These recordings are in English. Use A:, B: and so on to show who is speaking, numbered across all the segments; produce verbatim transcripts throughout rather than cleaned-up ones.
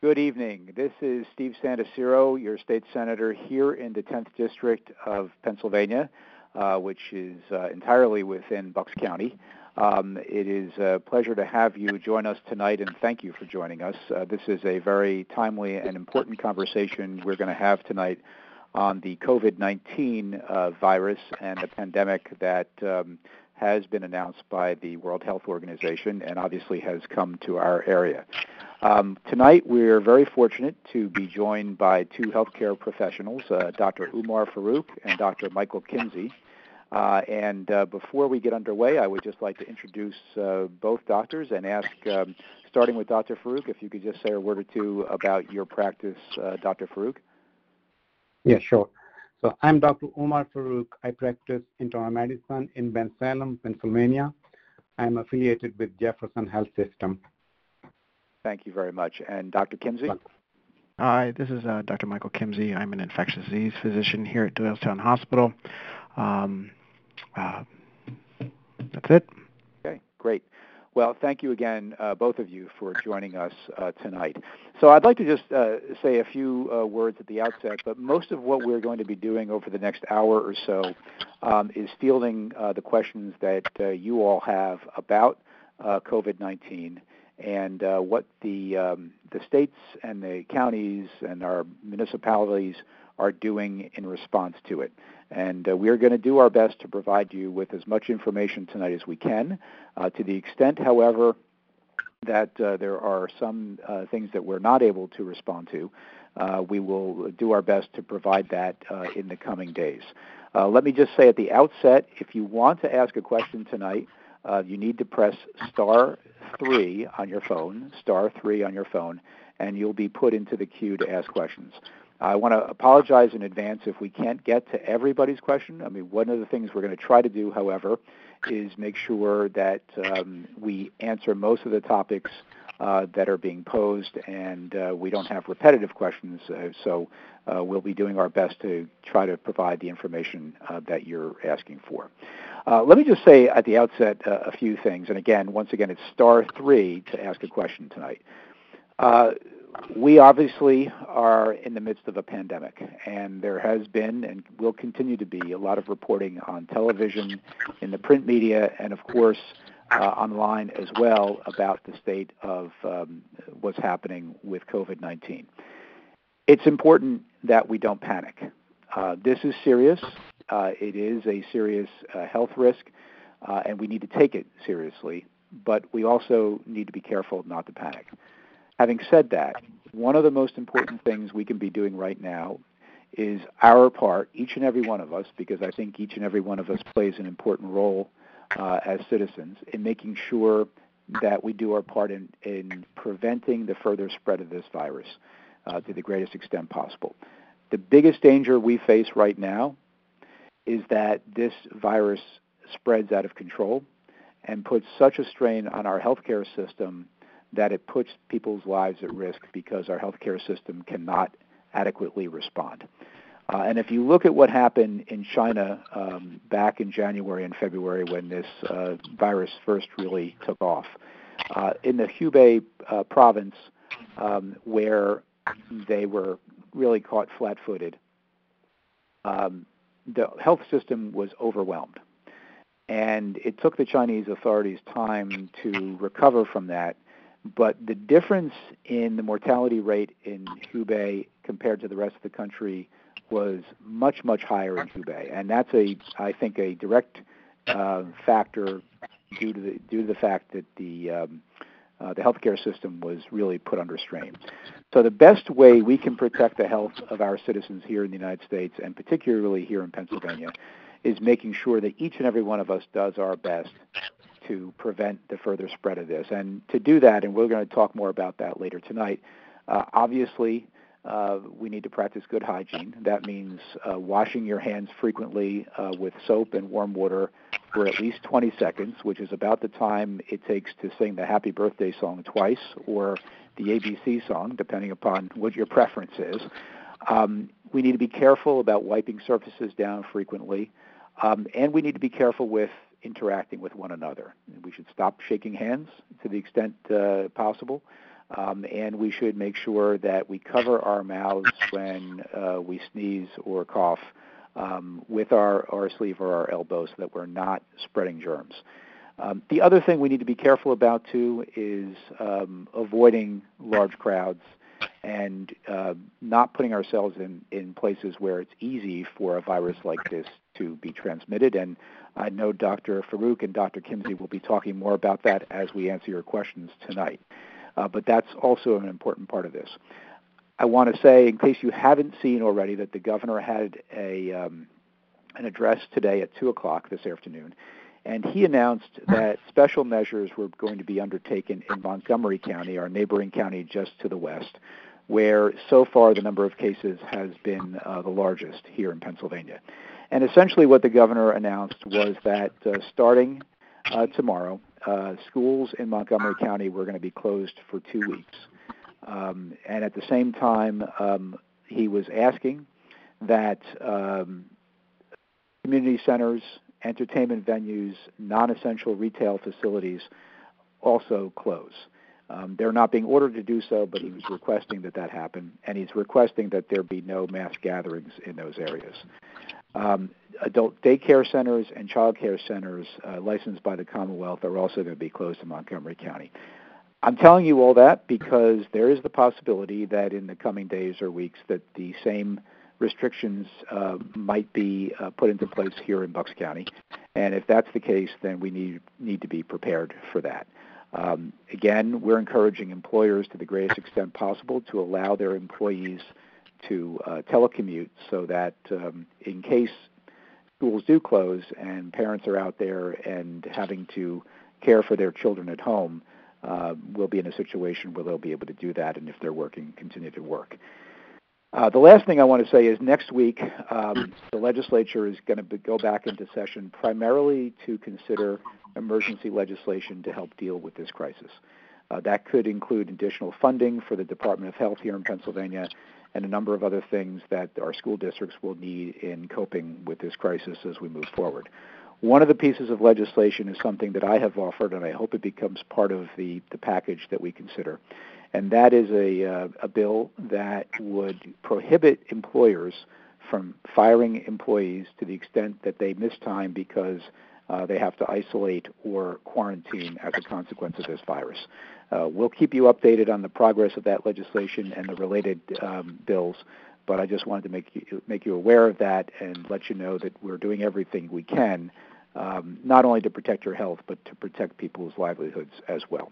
A: Good evening. This is Steve Santasiro, your state senator here in the tenth District of Pennsylvania, uh, which is uh, entirely within Bucks County. Um, it is a pleasure to have you join us tonight, and thank you for joining us. Uh, this is a very timely and important conversation we're going to have tonight on the COVID nineteen uh, virus and the pandemic that um, has been announced by the World Health Organization and obviously has come to our area. Um, tonight, we're very fortunate to be joined by two healthcare professionals, uh, Doctor Umar Farouk and Doctor Michael Kimsey. Uh, and uh, before we get underway, I would just like to introduce uh, both doctors and ask, um, starting with Doctor Farouk, if you could just say a word or two about your practice, uh, Doctor Farouk.
B: Yeah, sure. So I'm Doctor Umar Farouk. I practice internal medicine in Bensalem, Pennsylvania. I'm affiliated with Jefferson Health System.
A: Thank you very much. And Doctor Kimsey?
C: Hi, this is uh, Doctor Michael Kimsey. I'm an infectious disease physician here at Doylestown Hospital. Um, uh, that's it.
A: Okay, great. Well, thank you again, uh, both of you, for joining us uh, tonight. So I'd like to just uh, say a few uh, words at the outset, but most of what we're going to be doing over the next hour or so um, is fielding uh, the questions that uh, you all have about uh, COVID nineteen and uh, what the, um, the states and the counties and our municipalities are doing in response to it. And uh, we are going to do our best to provide you with as much information tonight as we can. Uh, to the extent, however, that uh, there are some uh, things that we're not able to respond to, uh, we will do our best to provide that uh, in the coming days. Uh, let me just say at the outset, if you want to ask a question tonight, uh, you need to press star three on your phone, star three on your phone, and you'll be put into the queue to ask questions. I want to apologize in advance if we can't get to everybody's question. I mean, one of the things we're going to try to do, however, is make sure that um, we answer most of the topics uh, that are being posed, and uh, we don't have repetitive questions. Uh, so uh, we'll be doing our best to try to provide the information uh, that you're asking for. Uh, let me just say at the outset uh, a few things. And again, once again, it's star three to ask a question tonight. Uh, We obviously are in the midst of a pandemic, and there has been and will continue to be a lot of reporting on television, in the print media, and of course uh, online as well about the state of um, what's happening with COVID nineteen. It's important that we don't panic. Uh, this is serious. Uh, it is a serious uh, health risk, uh, and we need to take it seriously, but we also need to be careful not to panic. Having said that, one of the most important things we can be doing right now is our part, each and every one of us, because I think each and every one of us plays an important role uh, as citizens in making sure that we do our part in, in preventing the further spread of this virus uh, to the greatest extent possible. The biggest danger we face right now is that this virus spreads out of control and puts such a strain on our healthcare system that it puts people's lives at risk because our healthcare system cannot adequately respond. Uh, and if you look at what happened in China um, back in January and February when this uh, virus first really took off, uh, in the Hubei uh, province um, where they were really caught flat-footed, um, the health system was overwhelmed. And it took the Chinese authorities time to recover from that. But the difference in the mortality rate in Hubei compared to the rest of the country was much, much higher in Hubei. And that's, a, I think, a direct uh, factor due to the due to the fact that the um, uh, the healthcare system was really put under strain. So the best way we can protect the health of our citizens here in the United States, and particularly here in Pennsylvania, is making sure that each and every one of us does our best to prevent the further spread of this. And to do that, and we're going to talk more about that later tonight, uh, obviously uh, we need to practice good hygiene. That means uh, washing your hands frequently uh, with soap and warm water for at least twenty seconds, which is about the time it takes to sing the Happy Birthday song twice or the A B C song, depending upon what your preference is. Um, we need to be careful about wiping surfaces down frequently, um, and we need to be careful with interacting with one another. We should stop shaking hands to the extent uh, possible. Um, and we should make sure that we cover our mouths when uh, we sneeze or cough um, with our, our sleeve or our elbow so that we're not spreading germs. Um, the other thing we need to be careful about, too, is um, avoiding large crowds and uh, not putting ourselves in, in places where it's easy for a virus like this to be transmitted. And I know Doctor Farouk and Doctor Kimsey will be talking more about that as we answer your questions tonight. Uh, but that's also an important part of this. I want to say, in case you haven't seen already, that the governor had a um, an address today at two o'clock this afternoon, and he announced that special measures were going to be undertaken in Montgomery County, our neighboring county just to the west, where so far the number of cases has been uh, the largest here in Pennsylvania. And essentially what the governor announced was that uh, starting uh, tomorrow, uh, schools in Montgomery County were going to be closed for two weeks. Um, and at the same time, um, he was asking that um, community centers, entertainment venues, non-essential retail facilities also close. Um, they're not being ordered to do so, but he was requesting that that happen, and he's requesting that there be no mass gatherings in those areas. Um, adult daycare centers and child care centers uh, licensed by the Commonwealth are also going to be closed in Montgomery County. I'm telling you all that because there is the possibility that in the coming days or weeks that the same restrictions uh, might be uh, put into place here in Bucks County. And if that's the case, then we need, need to be prepared for that. Um, again, we're encouraging employers to the greatest extent possible to allow their employees to uh, telecommute so that um, in case schools do close and parents are out there and having to care for their children at home, uh, we'll be in a situation where they'll be able to do that, and if they're working, continue to work. Uh, the last thing I want to say is next week um, the legislature is going to go back into session primarily to consider emergency legislation to help deal with this crisis. Uh, that could include additional funding for the Department of Health here in Pennsylvania and a number of other things that our school districts will need in coping with this crisis as we move forward. One of the pieces of legislation is something that I have offered, and I hope it becomes part of the, the package that we consider. And that is a, uh, a bill that would prohibit employers from firing employees to the extent that they miss time because uh, they have to isolate or quarantine as a consequence of this virus. Uh, we'll keep you updated on the progress of that legislation and the related um, bills, but I just wanted to make you, make you aware of that and let you know that we're doing everything we can, um, not only to protect your health, but to protect people's livelihoods as well.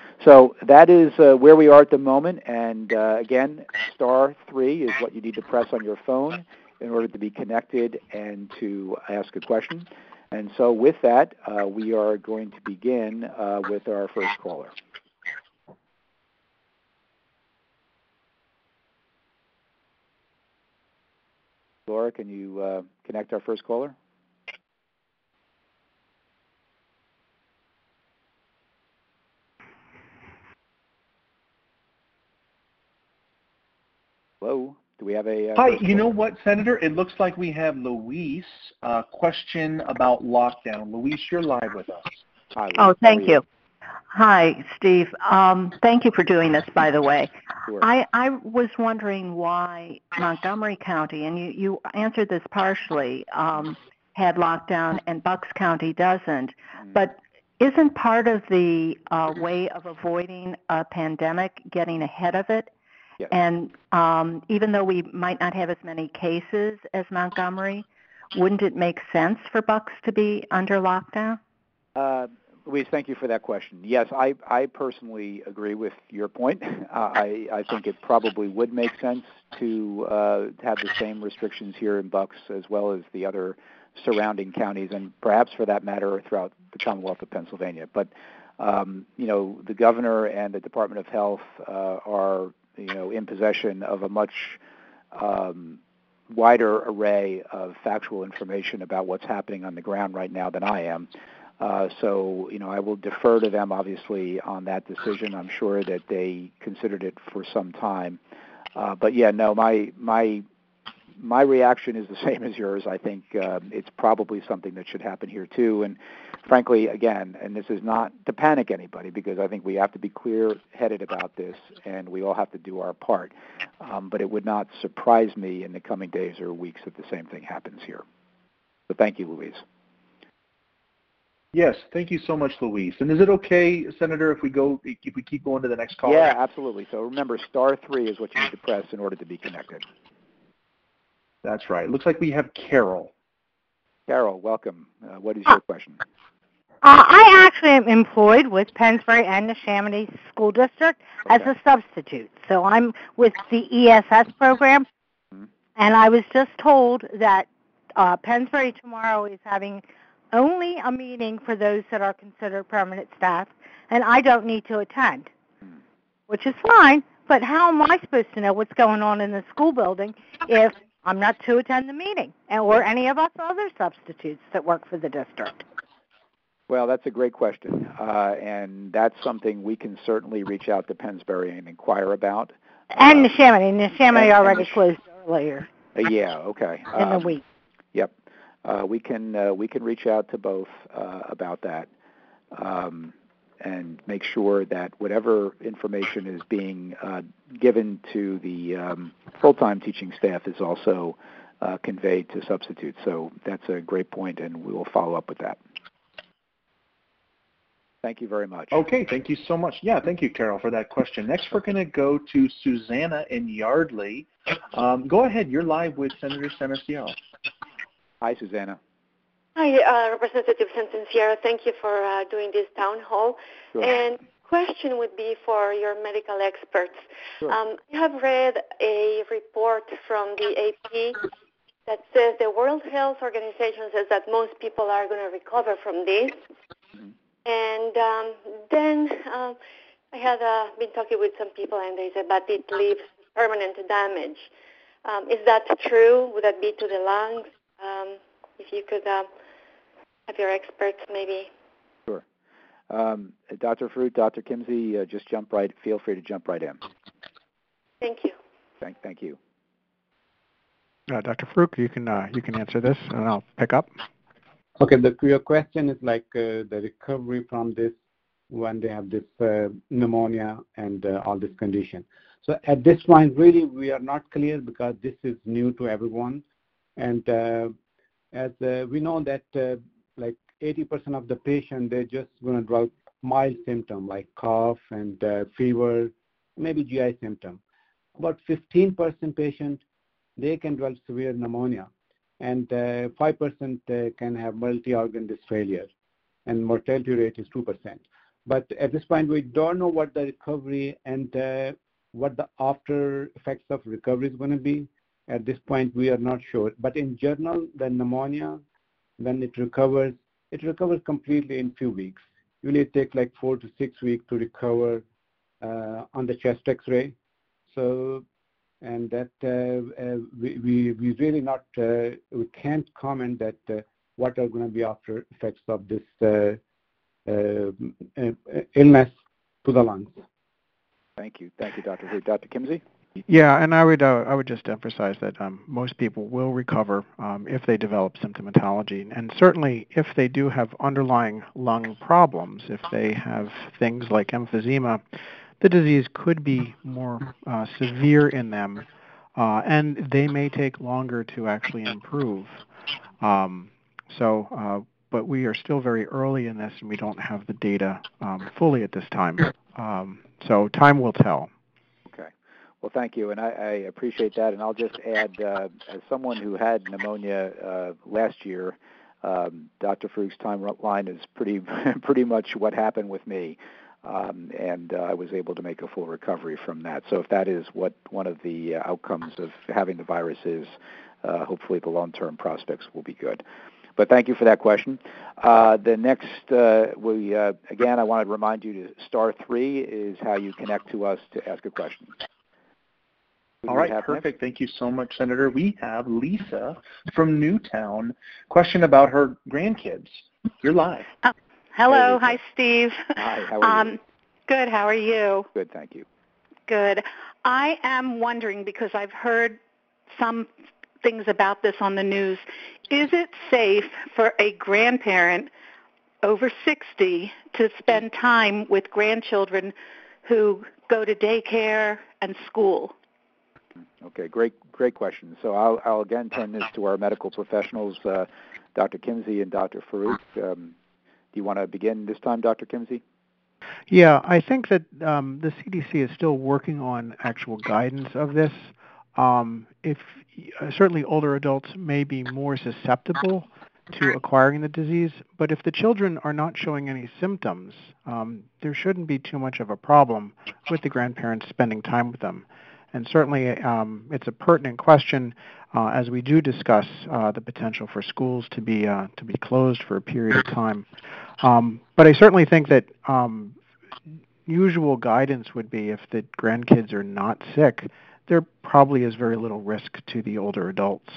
A: So that is uh, where we are at the moment, and uh, again, star three is what you need to press on your phone in order to be connected and to ask a question. And so with that, uh, we are going to begin uh, with our first caller. Laura, can you uh, connect our first caller? Hello? Do we have a... Uh,
D: Hi, you know what, Senator? It looks like we have Luis. Uh, question about lockdown. Luis, you're live with us.
A: Hi, Luis.
E: Oh, thank you? you. Hi, Steve. Um, thank you for doing this, by the way.
A: Sure.
E: I, I was wondering why Montgomery County, and you, you answered this partially, um, had lockdown and Bucks County doesn't. Mm. But isn't part of the uh, way of avoiding a pandemic getting ahead of it?
A: Yes.
E: And um, even though we might not have as many cases as Montgomery, wouldn't it make sense for Bucks to be under lockdown?
A: Uh, Louise, thank you for that question. Yes, I, I personally agree with your point. Uh, I, I think it probably would make sense to uh, have the same restrictions here in Bucks as well as the other surrounding counties, and perhaps for that matter throughout the Commonwealth of Pennsylvania. But, um, you know, the governor and the Department of Health uh, are you know, in possession of a much um, wider array of factual information about what's happening on the ground right now than I am. Uh, so, you know, I will defer to them, obviously, on that decision. I'm sure that they considered it for some time. Uh, but, yeah, no, my my my reaction is the same as yours. I think um, it's probably something that should happen here, too. And frankly, again, and this is not to panic anybody, because I think we have to be clear-headed about this, and we all have to do our part. Um, but it would not surprise me in the coming days or weeks that the same thing happens here. So thank you, Louise.
D: Yes, thank you so much, Louise. And is it okay, Senator, if we go, if we keep going to the next call?
A: Yeah, absolutely. So remember, star three is what you need to press in order to be connected.
D: That's right. Looks like we have Carol.
A: Carol, welcome. Uh, what is your question?
F: Uh, I actually am employed with Pennsbury and Neshaminy School District
A: Okay.
F: as a substitute. So I'm with the E S S program,
A: mm-hmm.
F: and I was just told that uh, Pennsbury tomorrow is having only a meeting for those that are considered permanent staff, and I don't need to attend,
A: mm-hmm.
F: which is fine, but how am I supposed to know what's going on in the school building if I'm not to attend the meeting, or any of us other substitutes that work for the district?
A: Well, that's a great question, uh, and that's something we can certainly reach out to Pennsbury and inquire about.
F: And
A: uh,
F: Neshaminy. Neshaminy
A: and,
F: already
A: and
F: closed earlier.
A: Uh, yeah, okay.
F: In
A: um,
F: the week.
A: Yep. Uh, we can uh, we can reach out to both uh, about that um, and make sure that whatever information is being uh, given to the um, full-time teaching staff is also uh, conveyed to substitutes. So that's a great point, and we will follow up with that. Thank you very much.
D: Okay, thank you so much. Yeah, thank you, Carol, for that question. Next, we're going to go to Susanna in Yardley. Um, go ahead. You're live with Senator Senescial.
A: Hi, Susanna.
G: Hi, uh, Representative Sentenciero. Thank you for uh, doing this town hall.
A: Sure.
G: And question would be for your medical experts.
A: Sure.
G: Um, I have read a report from the A P that says the World Health Organization says that most people are going to recover from this.
A: Mm-hmm.
G: And um, then um, I had uh, been talking with some people, and they said, but it leaves permanent damage. Um, is that true? Would that be to the lungs? Um, if you could uh, have your experts maybe.
A: Sure. Um, Doctor Fruit, Doctor Kimsey, uh, just jump right, feel free to jump right in.
G: Thank you.
A: Thank, thank you.
C: Uh, Doctor Farouk, you can uh, you can answer this, and I'll pick up.
B: Okay, the, your question is like uh, the recovery from this when they have this uh, pneumonia and uh, all this condition. So at this point, really, we are not clear because this is new to everyone. And uh, as uh, we know that uh, like eighty percent of the patient, they're just going to develop mild symptom like cough and uh, fever, maybe G I symptom. About fifteen percent patient, they can develop severe pneumonia. And uh, five percent uh, can have multi-organ dysfailure, and mortality rate is two percent. But at this point, we don't know what the recovery and uh, what the after effects of recovery is going to be. At this point, we are not sure. But in general, the pneumonia, when it recovers, it recovers completely in few weeks. Usually it takes like four to six weeks to recover uh, on the chest X-ray. So and that uh, uh, we, we we really not uh, we can't comment that uh, what are going to be after effects of this uh, uh, uh, illness to the lungs.
A: Thank you, thank you, Doctor Hu. Doctor Kimsey.
C: Yeah, and I would uh, I would just emphasize that um, most people will recover um, if they develop symptomatology, and certainly if they do have underlying lung problems, if they have things like emphysema, the disease could be more uh, severe in them, uh, and they may take longer to actually improve. Um, so, uh, but we are still very early in this, and we don't have the data um, fully at this time. Um, so time will tell.
A: Okay. Well, thank you, and I, I appreciate that. And I'll just add, uh, as someone who had pneumonia uh, last year, um, Doctor Farouk's timeline is pretty pretty much what happened with me. Um, and uh, I was able to make a full recovery from that. So if that is what one of the uh, outcomes of having the virus is, uh, hopefully the long-term prospects will be good. But thank you for that question. Uh, the next, uh, we uh, again, I wanted to remind you to star three is how you connect to us to ask a question.
D: All right, perfect. Next? Thank you so much, Senator. We have Lisa from Newtown. Question about her grandkids. You're live.
H: Oh. Hello. Hi, Steve.
A: Hi, how are
H: um,
A: you?
H: Good. How are you?
A: Good, thank you.
H: Good. I am wondering, because I've heard some things about this on the news, is it safe for a grandparent over sixty to spend time with grandchildren who go to daycare and school?
A: Okay, great, great question. So I'll, I'll again turn this to our medical professionals, uh, Doctor Kimsey and Doctor Farouk. Um, do you want to begin this time, Doctor Kimsey?
C: Yeah, I think that um, the C D C is still working on actual guidance of this. Um, if uh, certainly older adults may be more susceptible to acquiring the disease, but if the children are not showing any symptoms, um, there shouldn't be too much of a problem with the grandparents spending time with them. And certainly um, it's a pertinent question uh, as we do discuss uh, the potential for schools to be uh, to be closed for a period of time. Um, but I certainly think that um, usual guidance would be if the grandkids are not sick, there probably is very little risk to the older adults.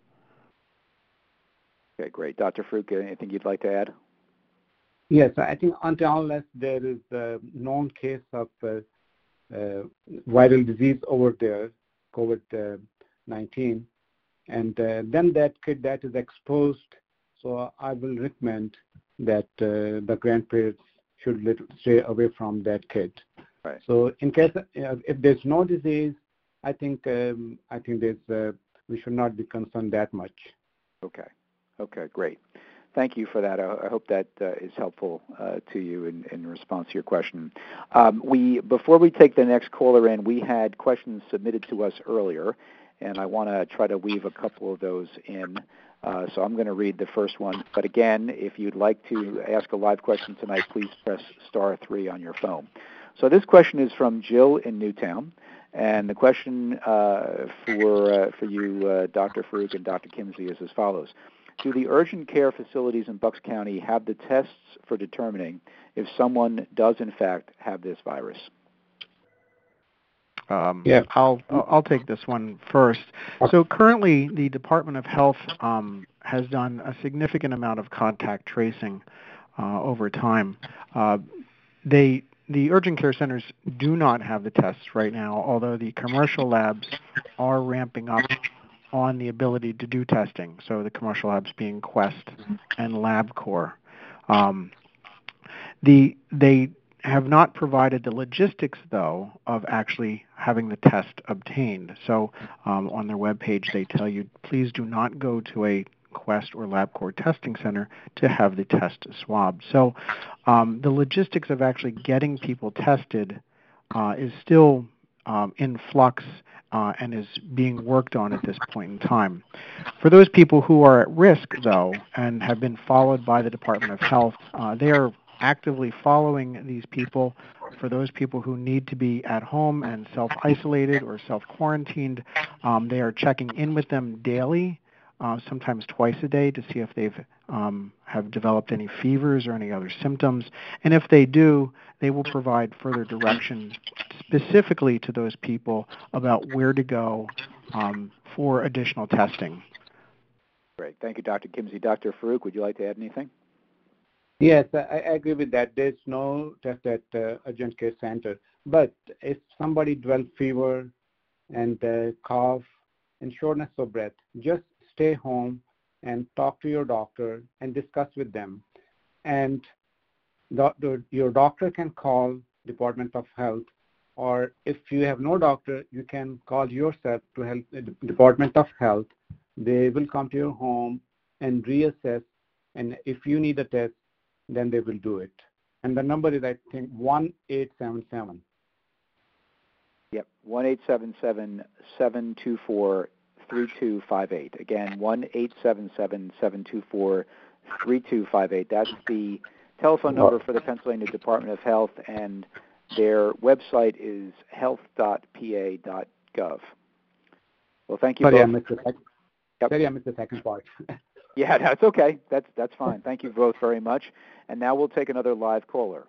A: Okay, great. Doctor Farouk, anything you'd like to add?
B: Yes, I think until unless there is a known case of uh, uh, viral disease over there, COVID nineteen, and uh, then that kid that is exposed, so I will recommend that uh, the grandparents should let, stay away from that kid.
A: Right.
B: So in case uh, if there's no disease, I think um, I think there's uh, we should not be concerned that much.
A: Okay. Okay, great. Thank you for that. I, I hope that uh, is helpful uh, to you in, in response to your question. Um, we before we take the next caller in, we had questions submitted to us earlier, and I want to try to weave a couple of those in. Uh, so I'm going to read the first one. But again, if you'd like to ask a live question tonight, please press star three on your phone. So this question is from Jill in Newtown. And the question uh, for uh, for you, uh, Doctor Farouk and Doctor Kimsey, is as follows. Do the urgent care facilities in Bucks County have the tests for determining if someone does, in fact, have this virus?
C: Um, yeah, I'll I'll take this one first. So currently, the Department of Health um, has done a significant amount of contact tracing uh, over time. Uh, they the urgent care centers do not have the tests right now, although the commercial labs are ramping up on the ability to do testing. So the commercial labs being Quest and LabCorp. Um, the they have not provided the logistics, though, of actually having the test obtained. So um, on their webpage, they tell you, please do not go to a Quest or LabCorp testing center to have the test swabbed. So um, the logistics of actually getting people tested uh, is still um, in flux uh, and is being worked on at this point in time. For those people who are at risk, though, and have been followed by the Department of Health, uh, they are actively following these people. For those people who need to be at home and self-isolated or self-quarantined, um, they are checking in with them daily, uh, sometimes twice a day, to see if they've um, have developed any fevers or any other symptoms. And if they do, they will provide further direction specifically to those people about where to go um, for additional testing.
A: Great. Thank you, Doctor Kimsey. Doctor Farouk, would you like to add anything?
B: Yes, I, I agree with that. There's no test at uh, urgent care center. But if somebody develops fever and uh, cough and shortness of breath, just stay home and talk to your doctor and discuss with them. And the, the, your doctor can call Department of Health, or if you have no doctor, you can call yourself to help the Department of Health. They will come to your home and reassess, and if you need a test, then they will do it. And the number is, I think, one eight seven seven.
A: Yep, one eight seven seven, seven two four, three two five eight. Again, one eight seven seven, seven two four, three two five eight. That's the telephone number for the Pennsylvania Department of Health, and their website is health dot p a dot gov. Well, thank you
B: Sorry,
A: both.
B: I missed the second,
A: yep.
B: Sorry, I missed the second part.
A: Yeah, that's okay. That's that's fine. Thank you both very much. And now we'll take another live caller.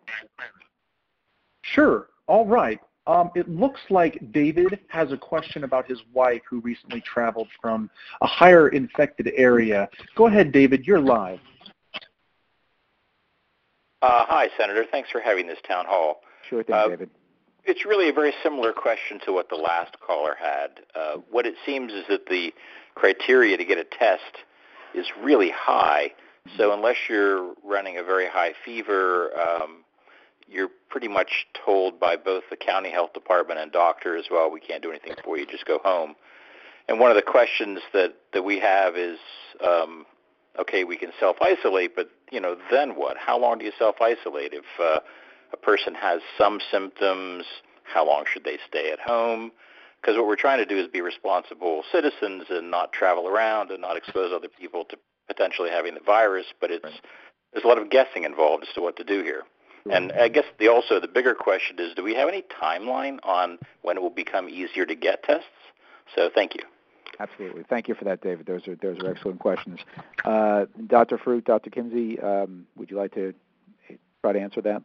D: Sure. All right. Um, it looks like David has a question about his wife who recently traveled from a higher infected area. Go ahead, David. You're live.
I: Uh, hi, Senator. Thanks for having this town hall.
A: Sure thing,
I: uh,
A: David.
I: It's really a very similar question to what the last caller had. Uh, what it seems is that the criteria to get a test is really high, So unless you're running a very high fever, um, you're pretty much told by both the county health department and doctors, well, we can't do anything for you, just go home. And one of the questions that, that we have is, um, okay, we can self-isolate, but, you know, then what? How long do you self-isolate? If uh, a person has some symptoms, how long should they stay at home? Because what we're trying to do is be responsible citizens and not travel around and not expose other people to potentially having the virus, but it's right. There's a lot of guessing involved as to what to do here. Right. And I guess the also the bigger question is, do we have any timeline on when it will become easier to get tests? So thank you.
A: Absolutely. Thank you for that, David. Those are those are excellent questions. Uh, Doctor Fruit, Doctor Kimsey, um, would you like to try to answer that?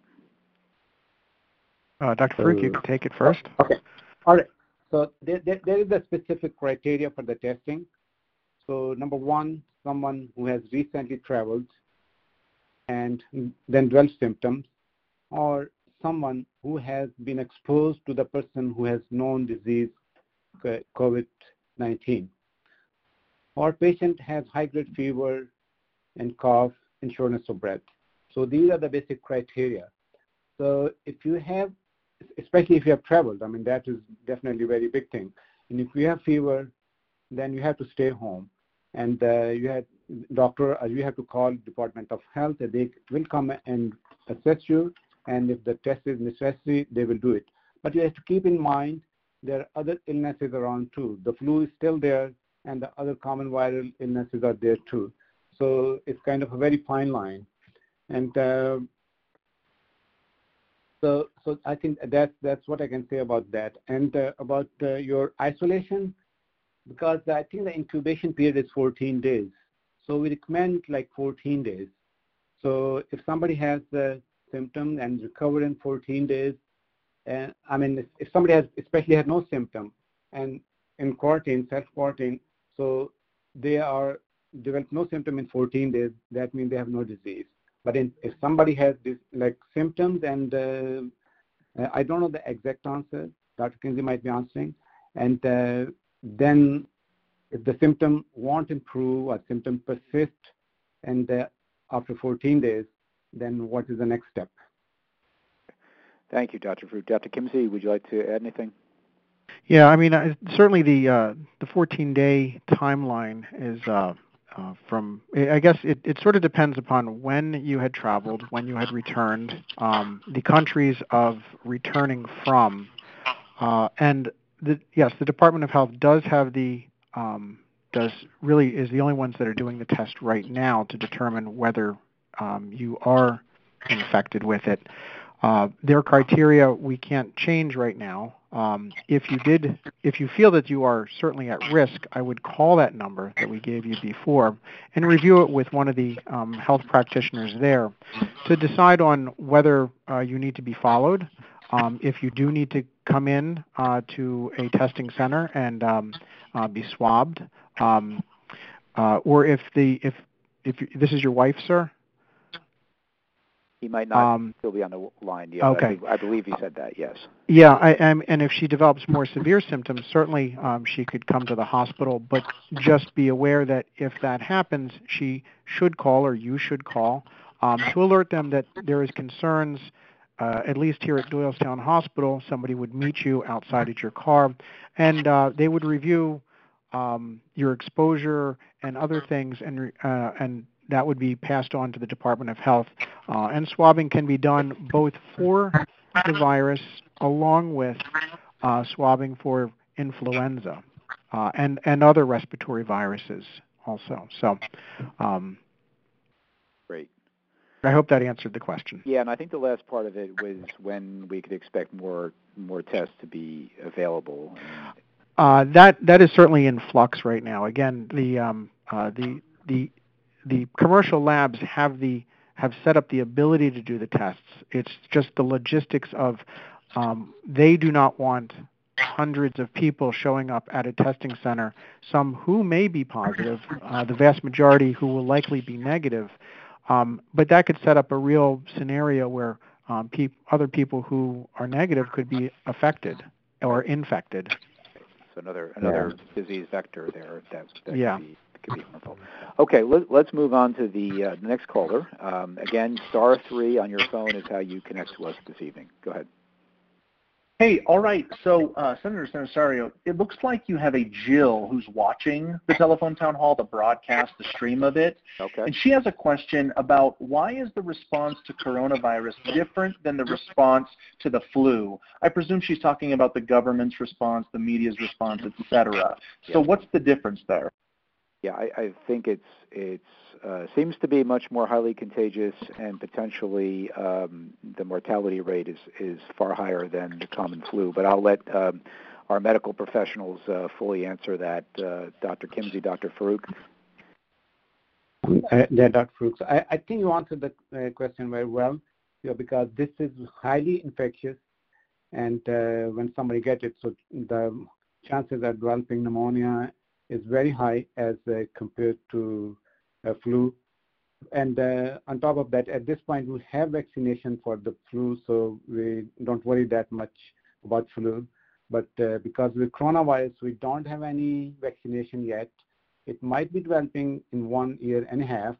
C: Uh, Doctor Fruit, you can take it first.
B: Okay. All right. So there, there, there is a specific criteria for the testing. So number one, someone who has recently traveled and then developed symptoms, or someone who has been exposed to the person who has known disease, COVID nineteen. Or patient has high-grade fever and cough and shortness of breath. So these are the basic criteria. So if you have, especially if you have traveled, I mean, that is definitely a very big thing. And if you have fever, then you have to stay home. And uh, you have doctor, uh, you have to call Department of Health. They will come and assess you. And if the test is necessary, they will do it. But you have to keep in mind there are other illnesses around too. The flu is still there, and the other common viral illnesses are there too. So it's kind of a very fine line. And uh, so, so I think that's that's what I can say about that. And uh, about uh, your isolation, because I think the incubation period is fourteen days. So we recommend like fourteen days. So if somebody has the symptom and recover in fourteen days, and I mean, if, if somebody has, especially has no symptom, and in quarantine, self-quarantine, so they are develop no symptom in fourteen days, that means they have no disease. But in, if somebody has this, like symptoms, and uh, I don't know the exact answer, Doctor Kinsey might be answering, and uh, then if the symptom won't improve or symptom persist, and uh, after fourteen days, then what is the next step?
A: Thank you, Doctor Fruit. Doctor Kimsey, would you like to add anything?
C: Yeah, I mean, uh, certainly the uh, the fourteen-day timeline is uh, uh, from, I guess it, it sort of depends upon when you had traveled, when you had returned, um, the countries of returning from, uh, and the, yes, the Department of Health does have the, um, does really is the only ones that are doing the test right now to determine whether um, you are infected with it. Uh, their criteria we can't change right now. Um, if you did, if you feel that you are certainly at risk, I would call that number that we gave you before and review it with one of the um, health practitioners there to decide on whether uh, you need to be followed. Um, if you do need to come in uh, to a testing center and um, uh, be swabbed, um, uh, or if the if if you, this is your wife, sir.
A: He might not
C: um,
A: still be on the line. Yeah,
C: okay.
A: I, I believe he said that, yes.
C: Yeah, I, I'm, and if she develops more severe symptoms, certainly um, she could come to the hospital, but just be aware that if that happens, she should call, or you should call, um, to alert them that there is concerns, uh, at least here at Doylestown Hospital, somebody would meet you outside at your car, and uh, they would review um, your exposure and other things, and uh, and that would be passed on to the Department of Health. Uh, and swabbing can be done both for the virus along with uh, swabbing for influenza uh, and, and other respiratory viruses also. So um,
A: great.
C: I hope that answered the question.
A: Yeah, and I think the last part of it was when we could expect more more tests to be available.
C: Uh, that that is certainly in flux right now. Again, the um, uh, the the the commercial labs have the have set up the ability to do the tests. It's just the logistics of um, they do not want hundreds of people showing up at a testing center, some who may be positive, uh, the vast majority who will likely be negative. Um, but that could set up a real scenario where um, pe- other people who are negative could be affected or infected.
A: So another another yeah. disease vector there that, that
C: yeah.
A: could be It can be harmful. Okay, let, let's move on to the, uh, the next caller. Um, again, star three on your phone is how you connect to us this evening. Go ahead.
D: Hey, all right. So, uh, Senator Senosario, it looks like you have a Jill who's watching the telephone town hall, the broadcast, the stream of it.
A: Okay.
D: And she has a question about why is the response to coronavirus different than the response to the flu? I presume she's talking about the government's response, the media's response, et cetera. So, what's the difference there?
A: Yeah, I, I think it's it's uh, seems to be much more highly contagious, and potentially um, the mortality rate is, is far higher than the common flu. But I'll let um, our medical professionals uh, fully answer that. Uh, Doctor Kimsey, Doctor Farouk.
B: Uh, yeah, Doctor Farouk. So I, I think you answered the uh, question very well, you know, because this is highly infectious, and uh, when somebody gets it, so the chances of developing pneumonia is very high as uh, compared to uh, flu. And uh, on top of that, at this point, we have vaccination for the flu, so we don't worry that much about flu. But uh, because with coronavirus, we don't have any vaccination yet. It might be developing in one year and a half.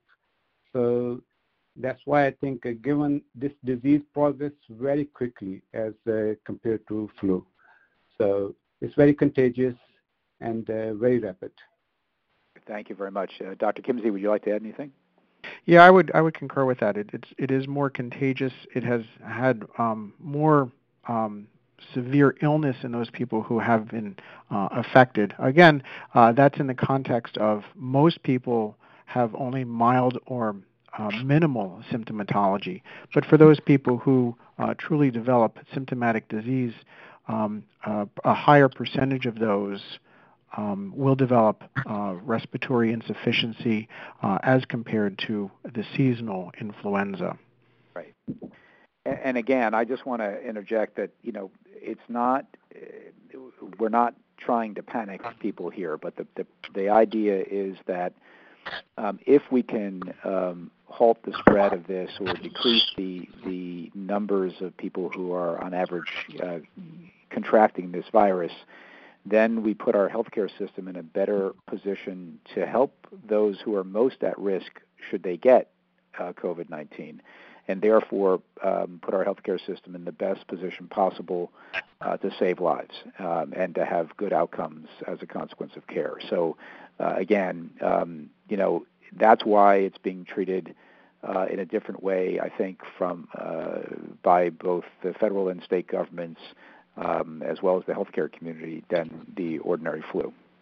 B: So that's why I think uh, given this disease progresses very quickly as uh, compared to flu. So it's very contagious and uh, very rapid.
A: Thank you very much. Uh, Doctor Kimsey, would you like to add anything?
C: Yeah, I would I would concur with that. It, it's it is more contagious. It has had um, more um, severe illness in those people who have been uh, affected. Again, uh, that's in the context of most people have only mild or uh, minimal symptomatology. But for those people who uh, truly develop symptomatic disease, um, uh, a higher percentage of those Um, will develop uh, respiratory insufficiency uh, as compared to the seasonal influenza.
A: Right. And, and again, I just want to interject that, you know, it's not, uh, we're not trying to panic people here, but the, the, the idea is that um, if we can um, halt the spread of this or decrease the, the numbers of people who are on average uh, contracting this virus, then we put our healthcare system in a better position to help those who are most at risk should they get uh, COVID nineteen, and therefore um, put our healthcare system in the best position possible uh, to save lives um, and to have good outcomes as a consequence of care. So uh, again, um, you know, that's why it's being treated uh, in a different way, I think, from uh, by both the federal and state governments, Um, as well as the healthcare community, than the ordinary flu.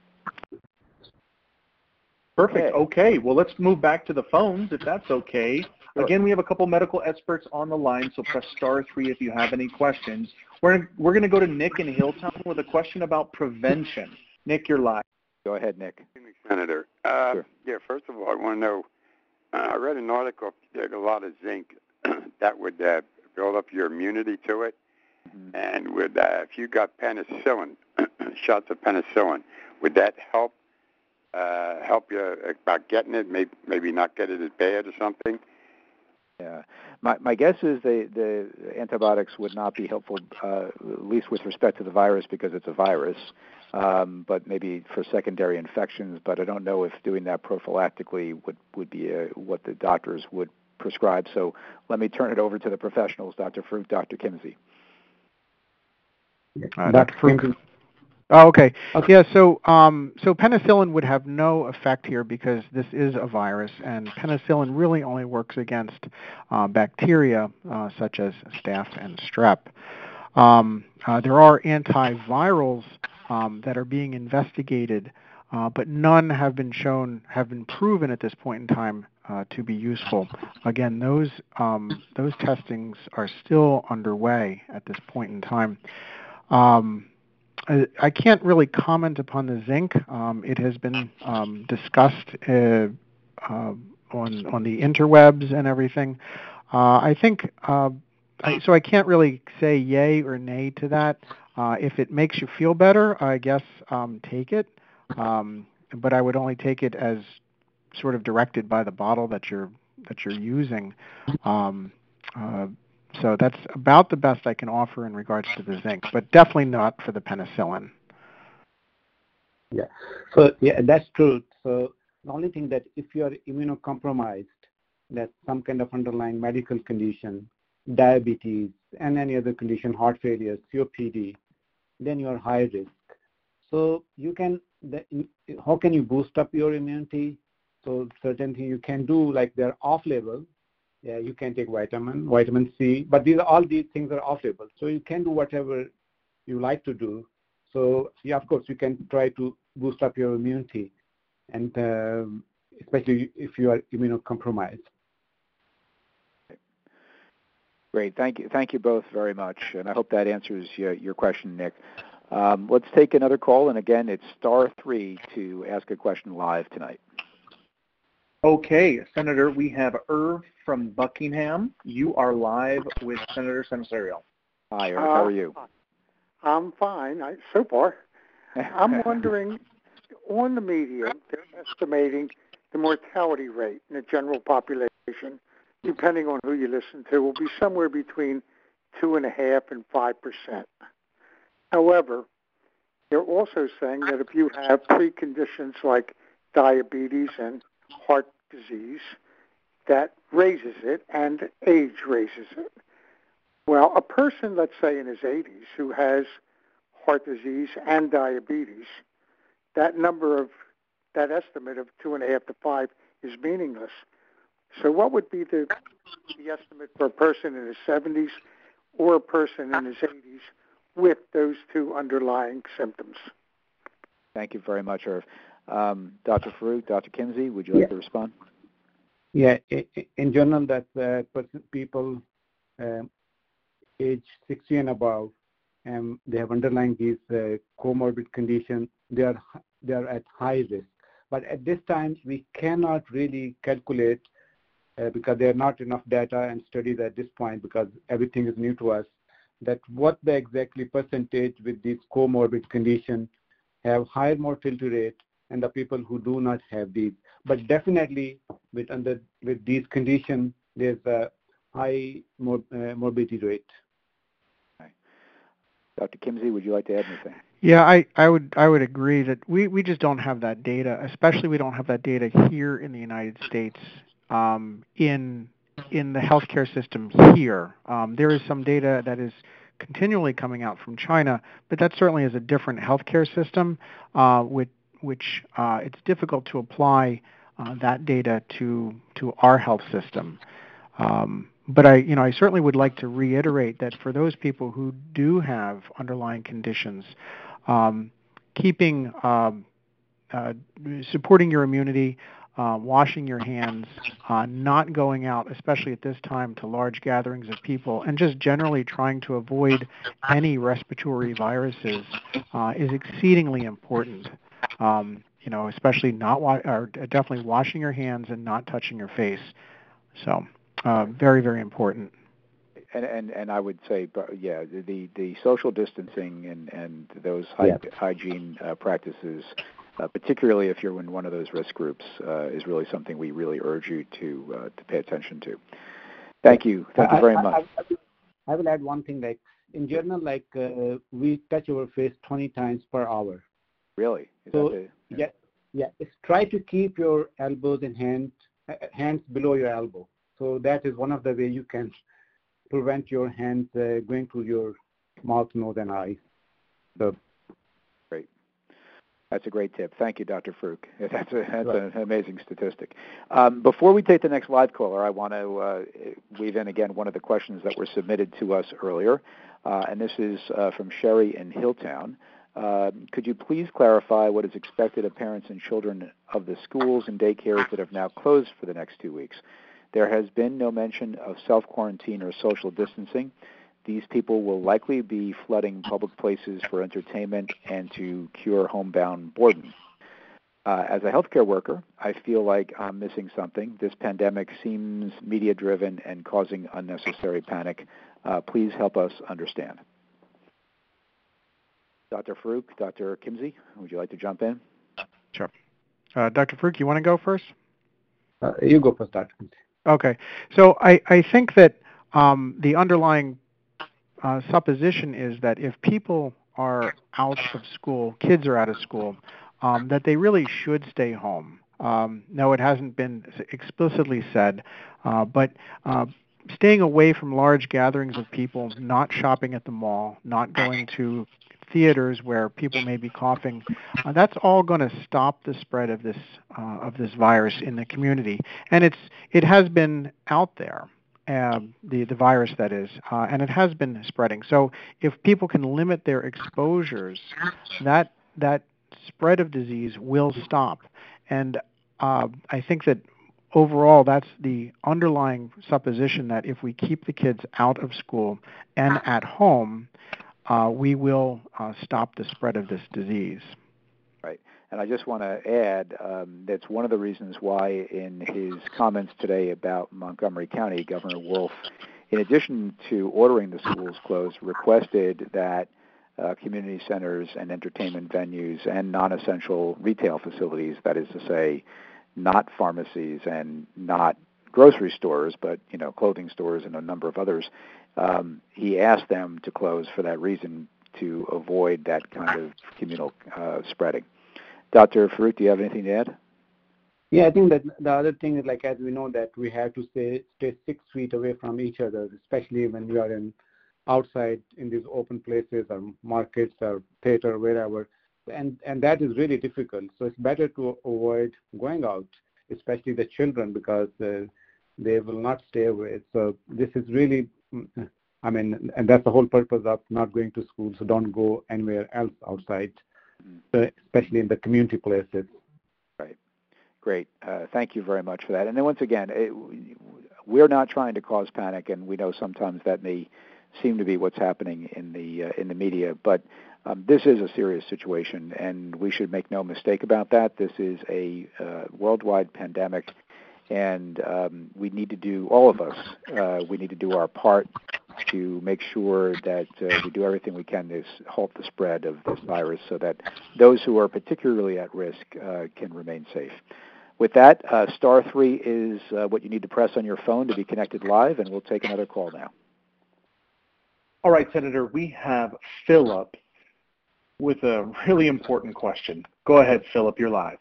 D: Perfect. Okay. okay. Well, let's move back to the phones, if that's okay. Sure. Again, we have a couple medical experts on the line, so press star three if you have any questions. We're, we're going to go to Nick in Hilltown with a question about prevention. Nick, you're live.
A: Go ahead, Nick.
J: Senator. Uh,
A: sure.
J: Yeah, first of all, I want to know, uh, I read an article, there's a lot of zinc that would uh, build up your immunity to it. And would uh, if you got penicillin, shots of penicillin, would that help uh, help you about getting it? Maybe maybe not get it as bad or something.
A: Yeah, my my guess is the the antibiotics would not be helpful, uh, at least with respect to the virus, because it's a virus. Um, but maybe for secondary infections. But I don't know if doing that prophylactically would would be a, what the doctors would prescribe. So let me turn it over to the professionals, Doctor Farouk, Doctor Kimsey.
C: Uh, Doctor Farouk. Oh, okay. okay. Yeah. So, um, so penicillin would have no effect here because this is a virus, and penicillin really only works against uh, bacteria uh, such as staph and strep. Um, uh, there are antivirals um, that are being investigated, uh, but none have been shown, have been proven at this point in time uh, to be useful. Again, those um, those testings are still underway at this point in time. Um, I, I can't really comment upon the zinc. Um, it has been um, discussed uh, uh, on on the interwebs and everything. Uh, I think uh, I, so. I can't really say yay or nay to that. Uh, if it makes you feel better, I guess um, take it. Um, but I would only take it as sort of directed by the bottle that you're that you're using. Um, uh, So that's about the best I can offer in regards to the zinc, but definitely not for the penicillin.
B: Yeah, so yeah, that's true. So The only thing that if you are immunocompromised, that's some kind of underlying medical condition, diabetes, and any other condition, heart failure, C O P D, then you are high risk. So you can, the, how can you boost up your immunity? So certain things you can do, like they're off-label. Yeah, you can take vitamin, vitamin C, but these all these things are off-label. So you can do whatever you like to do. So yeah, of course, you can try to boost up your immunity, and uh, especially if you are immunocompromised.
A: Great, thank you, thank you both very much, and I hope that answers your, your question, Nick. Um, let's take another call, and again, it's star three to ask a question live tonight.
D: Okay, Senator, we have Irv from Buckingham. You are live with Senator Sensario.
A: Hi, Irv. How are you?
K: Uh, I'm fine, I, so far. I'm wondering, on the media, they're estimating the mortality rate in the general population, depending on who you listen to, will be somewhere between two and a half and five percent. However, they're also saying that if you have preconditions like diabetes and heart disease, that raises it, and age raises it. Well, a person, let's say in his eighties, who has heart disease and diabetes, that number of, that estimate of two and a half to five is meaningless. So what would be the, the estimate for a person in his seventies or a person in his eighties with those two underlying symptoms?
A: Thank you very much, Irv. Um, Doctor Farouk, Doctor Kimsey, would you like
B: yeah.
A: to respond?
B: Yeah, in general, that uh, people um, age sixty and above, and they have underlying these uh, comorbid conditions, they are they are at high risk. But at this time, we cannot really calculate uh, because there are not enough data and studies at this point, because everything is new to us, that what the exactly percentage with these comorbid conditions have higher mortality rate and the people who do not have these. But definitely with under with these conditions, there's a high mor- uh, morbidity rate.
A: Okay. Doctor Kimsey, would you like to add anything?
C: Yeah, I, I would I would agree that we, we just don't have that data, especially we don't have that data here in the United States, um, in in the healthcare system here. Um, there is some data that is continually coming out from China, but that certainly is a different healthcare system, uh, which, which uh, it's difficult to apply uh, that data to to our health system. Um, but I, you know, I certainly would like to reiterate that for those people who do have underlying conditions, um, keeping, um, uh, supporting your immunity, uh, washing your hands, uh, not going out, especially at this time, to large gatherings of people, and just generally trying to avoid any respiratory viruses uh, is exceedingly important. Um, you know, especially not wa- or definitely washing your hands and not touching your face. So. Uh, very, very important.
A: And, and and I would say, yeah, the, the social distancing and, and those hy- yeah. hygiene uh, practices, uh, particularly if you're in one of those risk groups, uh, is really something we really urge you to uh, to pay attention to. Thank you. Thank you very
B: I,
A: much.
B: I, I, I will add one thing. Like in general, like uh, we touch our face twenty times per hour.
A: Really? Is
B: so
A: that the,
B: yeah, yeah. It's try to keep your elbows and hands uh, hands below your elbow. So that is one of the way you can prevent your hands uh, going to your mouth, nose, and eyes. So.
A: Great. That's a great tip. Thank you, Doctor Farouk. That's, a, that's right. an amazing statistic. Um, before we take the next live caller, I want to uh, weave in again one of the questions that were submitted to us earlier, uh, and this is uh, from Sherry in Hilltown. Uh, could you please clarify what is expected of parents and children of the schools and daycares that have now closed for the next two weeks? There has been no mention of self-quarantine or social distancing. These people will likely be flooding public places for entertainment and to cure homebound boredom. Uh, as a healthcare worker, I feel like I'm missing something. This pandemic seems media-driven and causing unnecessary panic. Uh, please help us understand. Doctor Farouk, Doctor Kimsey, would you like to jump in?
C: Sure. Uh, Doctor Farouk, you want to go first?
B: Uh, you go first, Doctor Kimsey.
C: Okay, so I, I think that um, the underlying uh, supposition is that if people are out of school, kids are out of school, um, that they really should stay home. Um, no, it hasn't been explicitly said, uh, but uh, staying away from large gatherings of people, not shopping at the mall, not going to theaters where people may be coughing, uh, that's all going to stop the spread of this uh, of this virus in the community. And it's it has been out there, um, the the virus that is, uh, and it has been spreading. So if people can limit their exposures, that that spread of disease will stop. And uh, I think that overall, that's the underlying supposition that if we keep the kids out of school and at home, uh, we will uh, stop the spread of this disease.
A: Right. And I just want to add um, that's one of the reasons why in his comments today about Montgomery County, Governor Wolf, in addition to ordering the schools closed, requested that uh, community centers and entertainment venues and non-essential retail facilities, that is to say, not pharmacies and not grocery stores, but you know, clothing stores and a number of others, um, he asked them to close for that reason, to avoid that kind of communal uh, spreading. Doctor Farooq, do you have anything to add?
B: Yeah, I think that the other thing is, like, as we know that we have to stay stay six feet away from each other, especially when we are in outside in these open places or markets or theater, wherever. And and that is really difficult. So it's better to avoid going out, especially the children, because uh, they will not stay away. So this is really, I mean, and that's the whole purpose of not going to school. So don't go anywhere else outside, uh, especially in the community places.
A: Right. Great. Uh, thank you very much for that. And then once again, it, we're not trying to cause panic, and we know sometimes that may seem to be what's happening in the uh, in the media, but Um, this is a serious situation, and we should make no mistake about that. This is a uh, worldwide pandemic, and um, we need to do, all of us, uh, we need to do our part to make sure that uh, we do everything we can to halt the spread of this virus so that those who are particularly at risk uh, can remain safe. With that, uh, star three is uh, what you need to press on your phone to be connected live, and we'll take another call now.
D: All right, Senator, we have Philip with a really important question. Go ahead, Philip, you're live.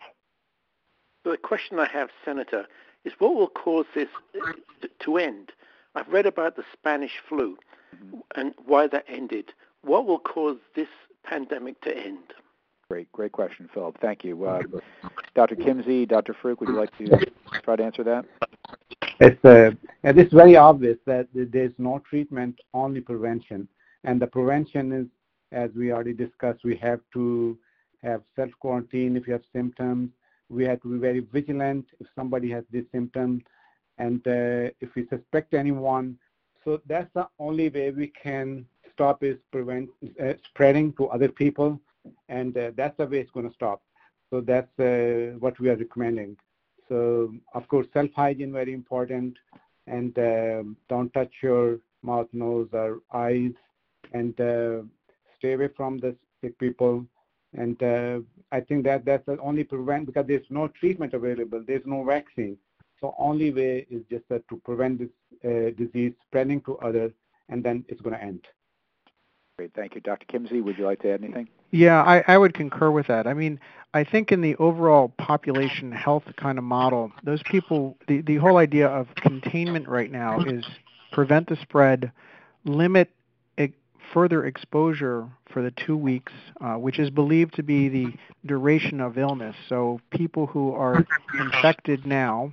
L: So the question I have, Senator, is what will cause this to end? I've read about the Spanish flu and why that ended. What will cause this pandemic to end?
A: Great, great question, Philip. Thank you. Uh, Doctor Kimsey, Doctor Farooq, would you like to try to answer that?
B: It's, uh, it's very obvious that there's no treatment, only prevention. And the prevention is, as we already discussed, we have to have self-quarantine if you have symptoms. We have to be very vigilant if somebody has these symptoms. And uh, if we suspect anyone, so that's the only way we can stop is prevent uh, spreading to other people. And uh, that's the way it's going to stop. So that's uh, what we are recommending. So, of course, self-hygiene very important. And uh, don't touch your mouth, nose, or eyes. And uh, stay away from the sick people, and uh, I think that that's the only prevent, because there's no treatment available, there's no vaccine. So only way is just that to prevent this uh, disease spreading to others, and then it's going to end.
A: Great, thank you. Doctor Kimsey, would you like to add anything?
C: Yeah, I, I would concur with that. I mean, I think in the overall population health kind of model, those people, the, the whole idea of containment right now is prevent the spread, limit further exposure for the two weeks, uh, which is believed to be the duration of illness. So people who are infected now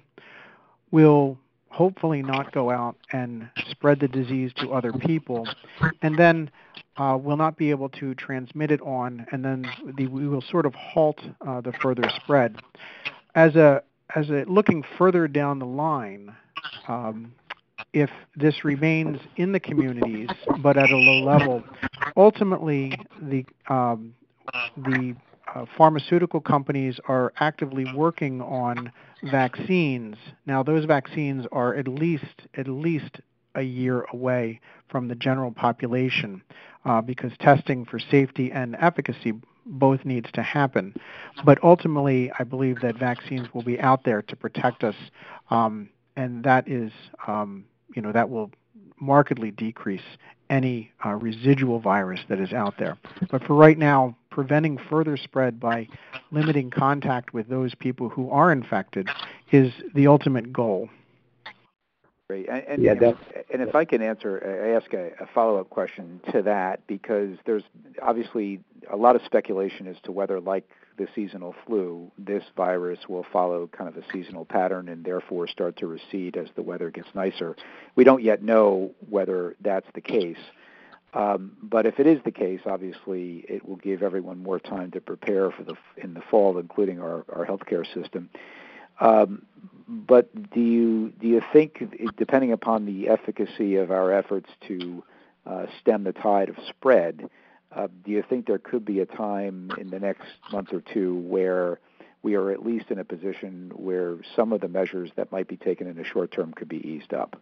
C: will hopefully not go out and spread the disease to other people, and then uh, will not be able to transmit it on, and then the, we will sort of halt uh, the further spread. As a as a looking further down the line, um, if this remains in the communities but at a low level, ultimately the um, the uh, pharmaceutical companies are actively working on vaccines. Now, those vaccines are at least at least a year away from the general population uh, because testing for safety and efficacy both needs to happen. But ultimately, I believe that vaccines will be out there to protect us, um, and that is um, you know, that will markedly decrease any uh, residual virus that is out there. But for right now, preventing further spread by limiting contact with those people who are infected is the ultimate goal.
A: Great. And, and,
B: yeah,
A: and, and if I can answer, I ask a, a follow-up question to that, because there's obviously a lot of speculation as to whether, like the seasonal flu, this virus will follow kind of a seasonal pattern and therefore start to recede as the weather gets nicer. We don't yet know whether that's the case. Um, but if it is the case, obviously it will give everyone more time to prepare for the in the fall, including our, our healthcare system. Um, but do you do you think, depending upon the efficacy of our efforts to uh, stem the tide of spread, uh, do you think there could be a time in the next month or two where we are at least in a position where some of the measures that might be taken in the short term could be eased up?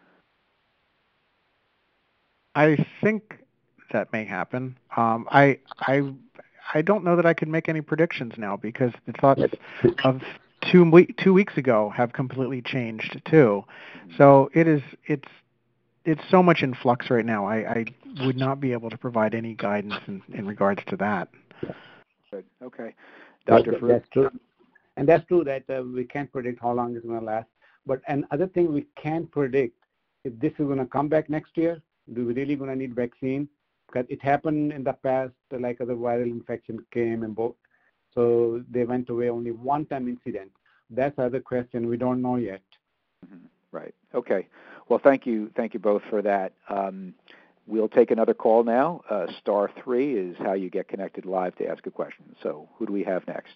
C: I think that may happen. Um, I I I don't know that I can make any predictions now, because the thoughts of two week, two weeks ago have completely changed too. So it is it's it's so much in flux right now. I, I would not be able to provide any guidance in, in regards to that.
A: Good. Okay, Doctor
B: That, that's true, and that's true that uh, we can't predict how long it's going to last. But another thing we can predict, if this is going to come back next year, do we really going to need vaccine? Because it happened in the past, like other viral infection came and both, so they went away only one time incident. That's the other question we don't know yet.
A: Mm-hmm. Right. Okay. Well, thank you, thank you both for that. Um, we'll take another call now. Uh, star three is how you get connected live to ask a question. So, who do we have next?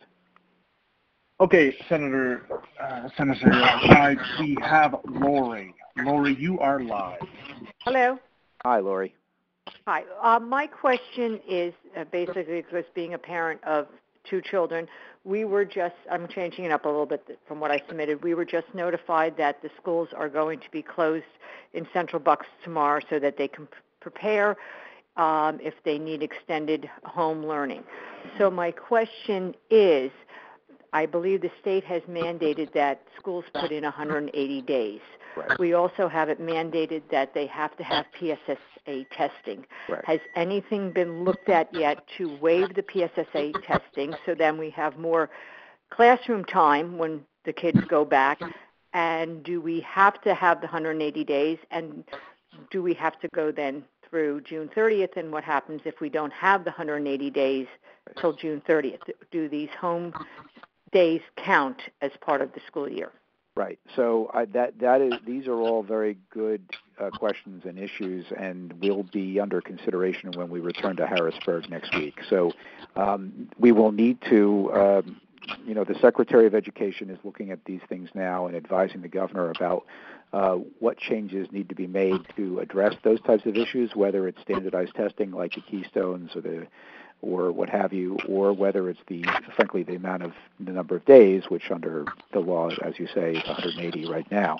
D: Okay, Senator, uh, Senator, uh, we have Lori. Lori, you are live.
M: Hello.
A: Hi, Lori.
M: Hi. Uh, my question is uh, basically, because being a parent of two children, we were just, I'm changing it up a little bit from what I submitted, we were just notified that the schools are going to be closed in Central Bucks tomorrow so that they can p- prepare um, if they need extended home learning. So my question is, I believe the state has mandated that schools put in one hundred eighty days.
A: Right.
M: We also have it mandated that they have to have P S S A testing.
A: Right.
M: Has anything been looked at yet to waive the P S S A testing so then we have more classroom time when the kids go back? And do we have to have the one hundred eighty days? And do we have to go then through June thirtieth? And what happens if we don't have the one hundred eighty days till June thirtieth? Do these home days count as part of the school year?
A: Right. So I, that that is these are all very good uh, questions and issues, and will be under consideration when we return to Harrisburg next week. So um, we will need to, um, you know, the Secretary of Education is looking at these things now and advising the governor about uh, what changes need to be made to address those types of issues, whether it's standardized testing like the Keystones or the or what have you, or whether it's the, frankly, the amount of, the number of days, which under the law, as you say, is one hundred eighty right now.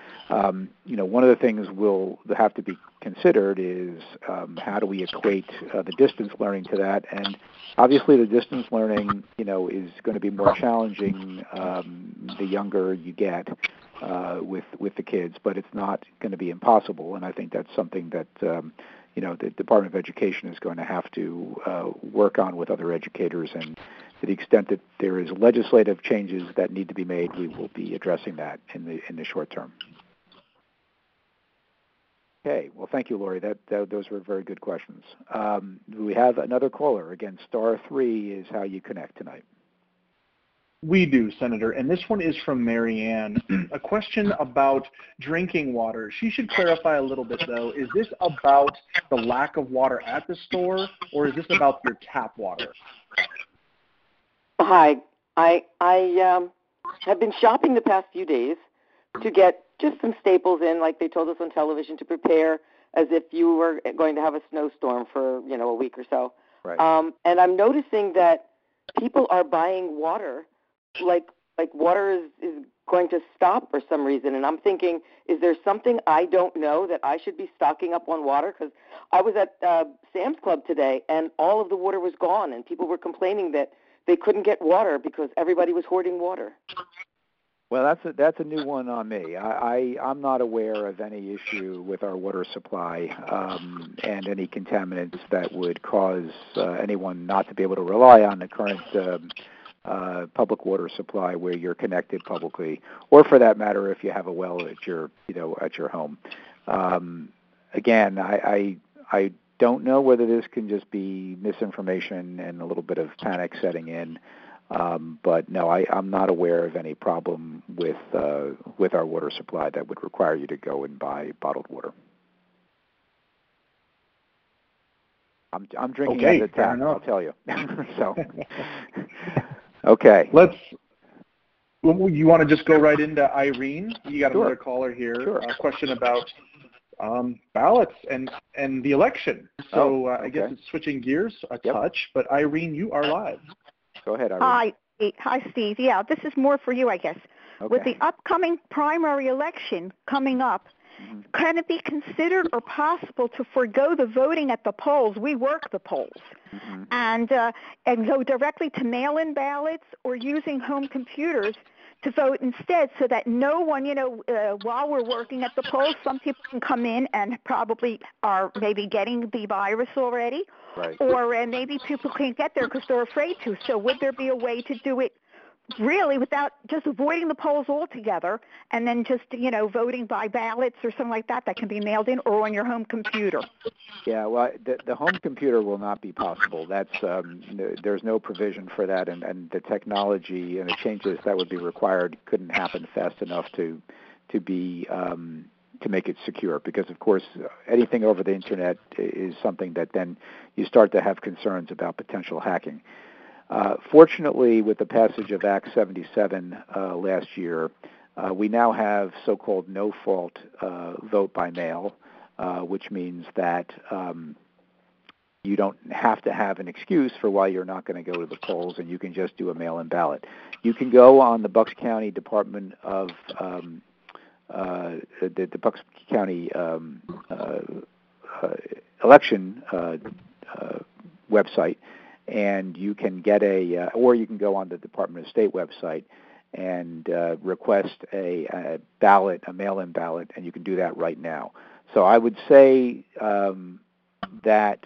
A: Um, you know, one of the things will have to be considered is um, how do we equate uh, the distance learning to that? And obviously the distance learning, you know, is going to be more challenging um, the younger you get uh, with, with the kids, but it's not going to be impossible. And I think that's something that, um, you know, the Department of Education is going to have to uh, work on with other educators, and to the extent that there is legislative changes that need to be made, we will be addressing that in the in the short term. Okay, well, thank you, Lori. That, that those were very good questions. Um, we have another caller. Again, star three is how you connect tonight.
D: We do, Senator, and this one is from Marianne. A question about drinking water. She should clarify a little bit, though. Is this about the lack of water at the store, or is this about your tap water?
N: Hi. I I um, have been shopping the past few days to get just some staples in, like they told us on television, to prepare as if you were going to have a snowstorm for, you know, a week or so.
A: Right.
N: Um, and I'm noticing that people are buying water like like water is, is going to stop for some reason. And I'm thinking, is there something I don't know that I should be stocking up on water? Because I was at uh, Sam's Club today, and all of the water was gone, and people were complaining that they couldn't get water because everybody was hoarding water.
A: Well, that's a, that's a new one on me. I, I, I'm not aware of any issue with our water supply um, and any contaminants that would cause uh, anyone not to be able to rely on the current um, uh, public water supply where you're connected publicly, or for that matter, if you have a well at your, you know, at your home. Um, again, I, I, I don't know whether this can just be misinformation and a little bit of panic setting in. Um, but no, I, I'm not aware of any problem with uh, with our water supply that would require you to go and buy bottled water. I'm, I'm drinking
D: okay,
A: out of the tap,
D: enough.
A: I'll tell you. So, okay.
D: Let's. You want to just go right into Irene? You got
A: Sure.
D: another caller here.
A: Sure.
D: A question about um, ballots and, and the election. So
A: Oh,
D: uh, I guess
A: okay.
D: it's switching gears a
A: Yep.
D: touch. But Irene, you are live.
A: Go ahead, Irene.
O: Hi, hi, Steve. Yeah, this is more for you, I guess.
A: Okay.
O: With the upcoming primary election coming up,
A: mm-hmm.
O: can it be considered or possible to forego the voting at the polls? We work the polls,
A: mm-hmm.
O: and uh, and go directly to mail-in ballots or using home computers to vote instead, so that no one, you know, uh, while we're working at the polls, some people can come in and probably are maybe getting the virus already.
A: Right.
O: Or uh, maybe people can't get there because they're afraid to. So would there be a way to do it really without just avoiding the polls altogether and then just, you know, voting by ballots or something like that that can be mailed in or on your home computer?
A: Yeah, well, the, the home computer will not be possible. That's um, there's no provision for that, and, and the technology and the changes that would be required couldn't happen fast enough to to be um, to make it secure. Because of course, anything over the internet is something that then you start to have concerns about potential hacking. Uh, fortunately, with the passage of Act seventy-seven uh, last year, uh, we now have so-called no-fault uh, vote by mail. Uh, which means that um, you don't have to have an excuse for why you're not going to go to the polls, and you can just do a mail-in ballot. You can go on the Bucks County Department of um, uh, the, the Bucks County um, uh, uh, election uh, uh, website, and you can get a, uh, or you can go on the Department of State website and uh, request a, a ballot, a mail-in ballot, and you can do that right now. So I would say um, that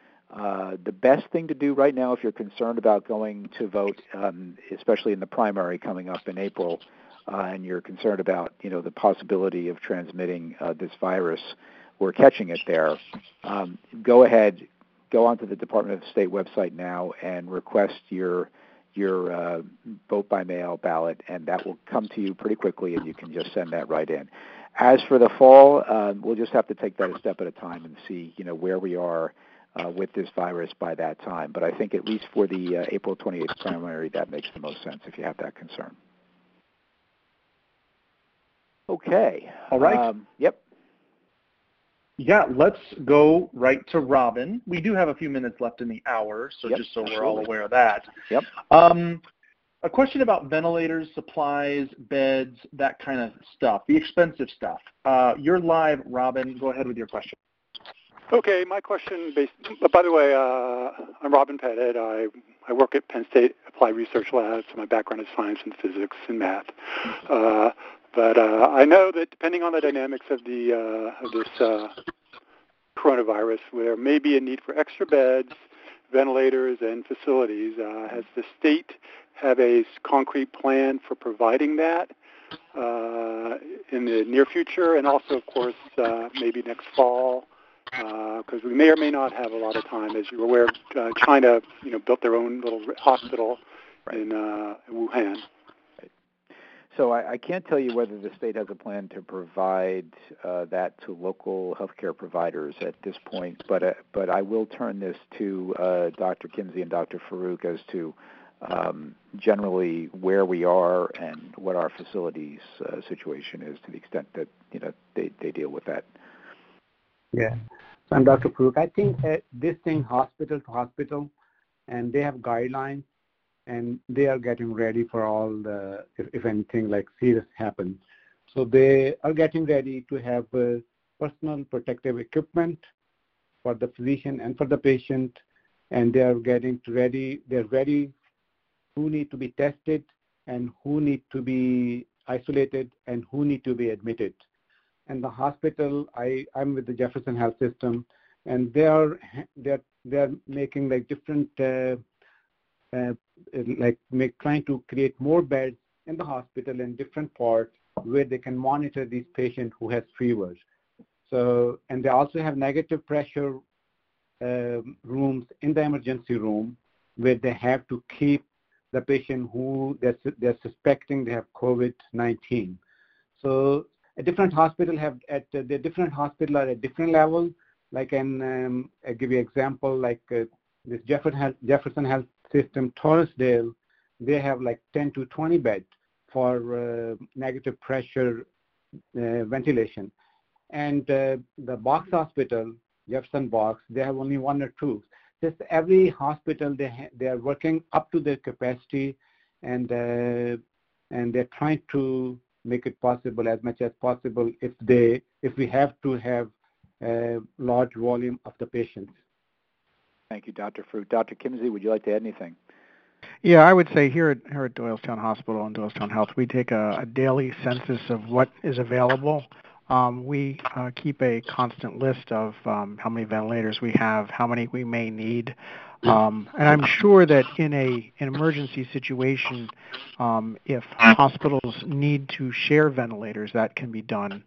A: uh, the best thing to do right now, if you're concerned about going to vote, um, especially in the primary coming up in April, uh, and you're concerned about, you know, the possibility of transmitting uh, this virus or catching it there, um, go ahead, go onto the Department of State website now and request your your uh, vote by mail ballot, and that will come to you pretty quickly, and you can just send that right in. As for the fall, uh, we'll just have to take that a step at a time and see, you know, where we are uh, with this virus by that time. But I think at least for the uh, April twenty-eighth primary, that makes the most sense if you have that concern. Okay.
D: All right.
A: Um, yep.
D: Yeah, let's go right to Robin. We do have a few minutes left in the hour, so
A: yep,
D: just so
A: absolutely.
D: we're all aware of that.
A: Yep.
D: Um, a question about ventilators, supplies, beds, that kind of stuff, the expensive stuff. Uh, you're live, Robin. Go ahead with your question.
P: Okay, my question, based, by the way, uh, I'm Robin Pettit. I, I work at Penn State Applied Research Labs. My background is science and physics and math. Uh, but uh, I know that depending on the dynamics of the uh, of this uh, coronavirus, there may be a need for extra beds, ventilators, and facilities. Uh, has the state have a concrete plan for providing that uh, in the near future, and also, of course, uh, maybe next fall? Because uh, we may or may not have a lot of time. As you're aware, uh, China, you know, built their own little hospital right. in uh, Wuhan.
A: Right. So I, I can't tell you whether the state has a plan to provide uh, that to local healthcare providers at this point, but uh, but I will turn this to uh, Doctor Kimsey and Doctor Farouk as to um, generally where we are and what our facilities uh, situation is, to the extent that you know they, they deal with that.
B: Yeah. So I'm Doctor Farouk. I think uh, this thing hospital to hospital, and they have guidelines, and they are getting ready for all the, if, if anything like serious happens. So they are getting ready to have uh, personal protective equipment for the physician and for the patient, and they are getting ready, they're ready who need to be tested and who need to be isolated and who need to be admitted. And the hospital, I, I'm with the Jefferson Health System, and they are they're they're making like different uh, uh, like make, trying to create more beds in the hospital in different parts where they can monitor these patients who has fevers. So, and they also have negative pressure uh, rooms in the emergency room where they have to keep the patient who they're, they're suspecting they have COVID nineteen. So a different hospital have at uh, the different hospital are at different level. Like an um, I give you example like uh, this Jefferson Health, Jefferson Health System, Torresdale, they have like ten to twenty beds for uh, negative pressure uh, ventilation. And uh, the Box Hospital, Jefferson Box, they have only one or two. Just every hospital, they ha- they are working up to their capacity, and uh, and they're trying to make it possible as much as possible if they if we have to have a large volume of the patients.
A: Thank you, Doctor Fruit. Doctor Kimsey, would you like to add anything?
C: Yeah, I would say here at here at Doylestown Hospital and Doylestown Health, we take a, a daily census of what is available. Um, we uh, keep a constant list of um, how many ventilators we have, how many we may need, um, and I'm sure that in a an emergency situation, um, if hospitals need to share ventilators, that can be done.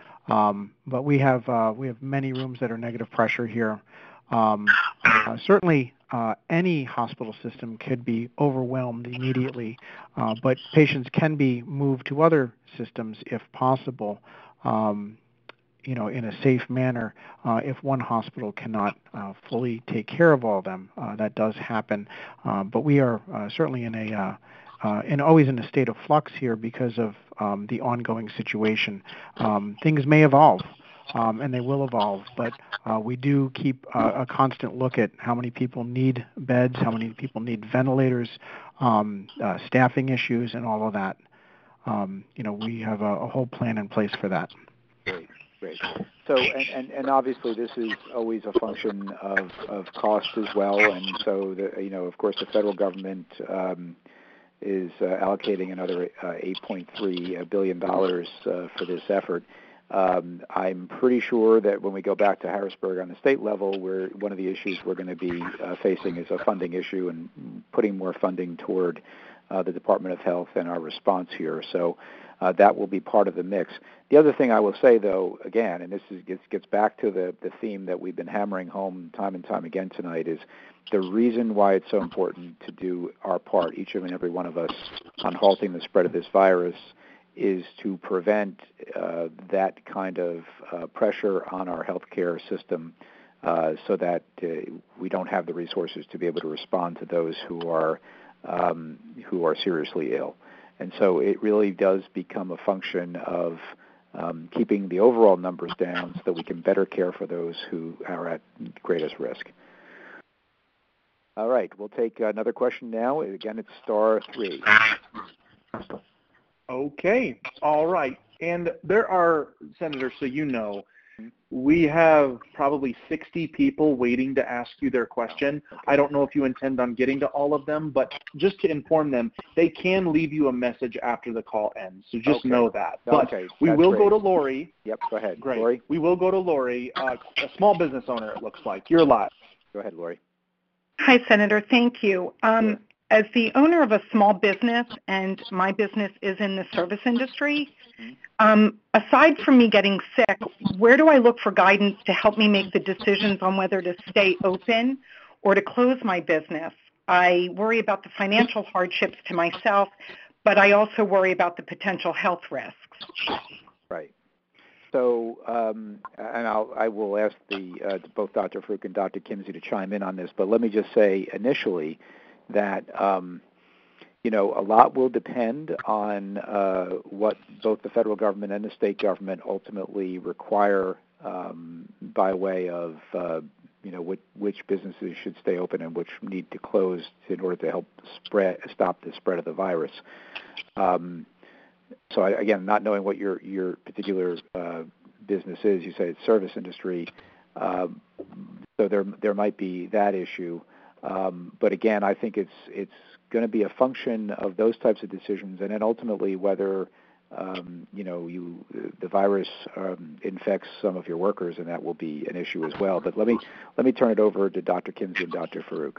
C: Um, but we have uh, we have many rooms that are negative pressure here. Um, uh, certainly, uh, any hospital system could be overwhelmed immediately, uh, but patients can be moved to other systems if possible. Um, you know, in a safe manner, uh, if one hospital cannot uh, fully take care of all of them. Uh, that does happen. Uh, but we are uh, certainly in a, uh, uh, and always in a state of flux here because of um, the ongoing situation. Um, things may evolve, um, and they will evolve, but uh, we do keep uh, a constant look at how many people need beds, how many people need ventilators, um, uh, staffing issues, and all of that. Um, you know, we have a, a whole plan in place for that.
A: Great, great. So, and, and, and obviously this is always a function of, of cost as well, and so, the, you know, of course the federal government um, is uh, allocating another uh, eight point three billion dollars uh, for this effort. Um, I'm pretty sure that when we go back to Harrisburg on the state level, where one of the issues we're going to be uh, facing is a funding issue and putting more funding toward uh, the Department of Health and our response here. So uh, that will be part of the mix. The other thing I will say, though, again, and this is, gets, gets back to the, the theme that we've been hammering home time and time again tonight, is the reason why it's so important to do our part, each and every one of us, on halting the spread of this virus is to prevent uh, that kind of uh, pressure on our healthcare system uh, so that uh, we don't have the resources to be able to respond to those who are um, who are seriously ill. And so it really does become a function of um, keeping the overall numbers down so that we can better care for those who are at greatest risk. All right, we'll take another question now. Again, it's star three.
D: Okay, all right. And there are, Senator, so you know, we have probably sixty people waiting to ask you their question. I don't know if you intend on getting to all of them, but just to inform them, they can leave you a message after the call ends, so just
A: okay.
D: know that. But
A: okay.
D: we
A: That's
D: will
A: great.
D: go to Lori.
A: Yep, go ahead.
D: Great.
A: Lori?
D: We will go to Lori, uh, a small business owner, it looks like. You're live.
A: Go ahead, Lori.
Q: Hi, Senator. Thank you. Um, sure. As the owner of a small business, and my business is in the service industry, um, aside from me getting sick, where do I look for guidance to help me make the decisions on whether to stay open or to close my business? I worry about the financial hardships to myself, but I also worry about the potential health risks.
A: Right. So, um, and I'll, I will ask the uh, both Doctor Fruit and Doctor Kimsey to chime in on this, but let me just say initially that, um, you know, a lot will depend on uh, what both the federal government and the state government ultimately require um, by way of, uh, you know, which, which businesses should stay open and which need to close in order to help spread, stop the spread of the virus. Um, so, I, again, not knowing what your, your particular uh, business is, you say it's service industry, um, so there there might be that issue. Um, but again, I think it's it's going to be a function of those types of decisions, and then ultimately whether um, you know, you the virus um, infects some of your workers, and that will be an issue as well. But let me let me turn it over to Doctor Kinsey and Doctor Farouk.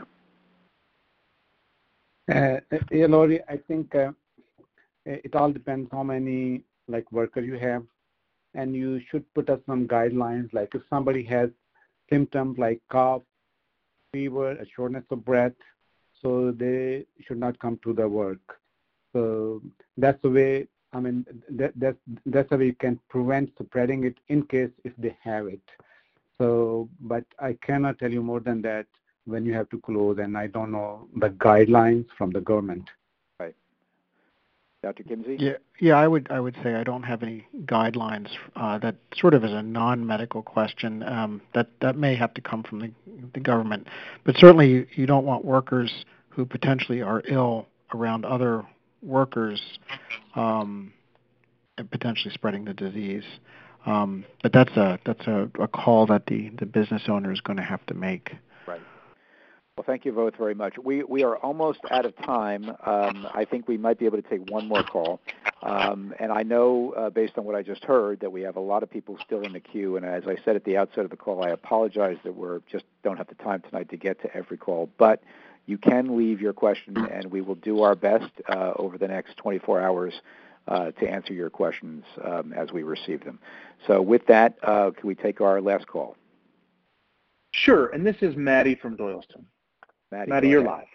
B: Uh, yeah, Lori, I think uh, it all depends how many like workers you have, and you should put up some guidelines. Like if somebody has symptoms like cough, fever, a shortness of breath, so they should not come to the work. So that's the way. I mean, that, that's that's the way you can prevent spreading it in case if they have it. So, but I cannot tell you more than that when you have to close, and I don't know the guidelines from the government.
A: Right. Doctor Kinsey?
C: Yeah, yeah, I would I would say I don't have any guidelines. Uh, that sort of is a non-medical question. Um, that that may have to come from the the government, but certainly you, you don't want workers who potentially are ill around other workers, um, and potentially spreading the disease. Um, but that's a that's a, a call that the, the business owner is going to have to make.
A: Right. Well, thank you both very much. We we are almost out of time. Um, I think we might be able to take one more call. Um, and I know, uh, based on what I just heard, that we have a lot of people still in the queue. And as I said at the outset of the call, I apologize that we just don't have the time tonight to get to every call. But you can leave your question, and we will do our best uh, over the next twenty-four hours uh, to answer your questions um, as we receive them. So with that, uh, can we take our last call?
D: Sure, and this is Maddie from Doylestown.
A: Maddie,
D: Maddie you're live.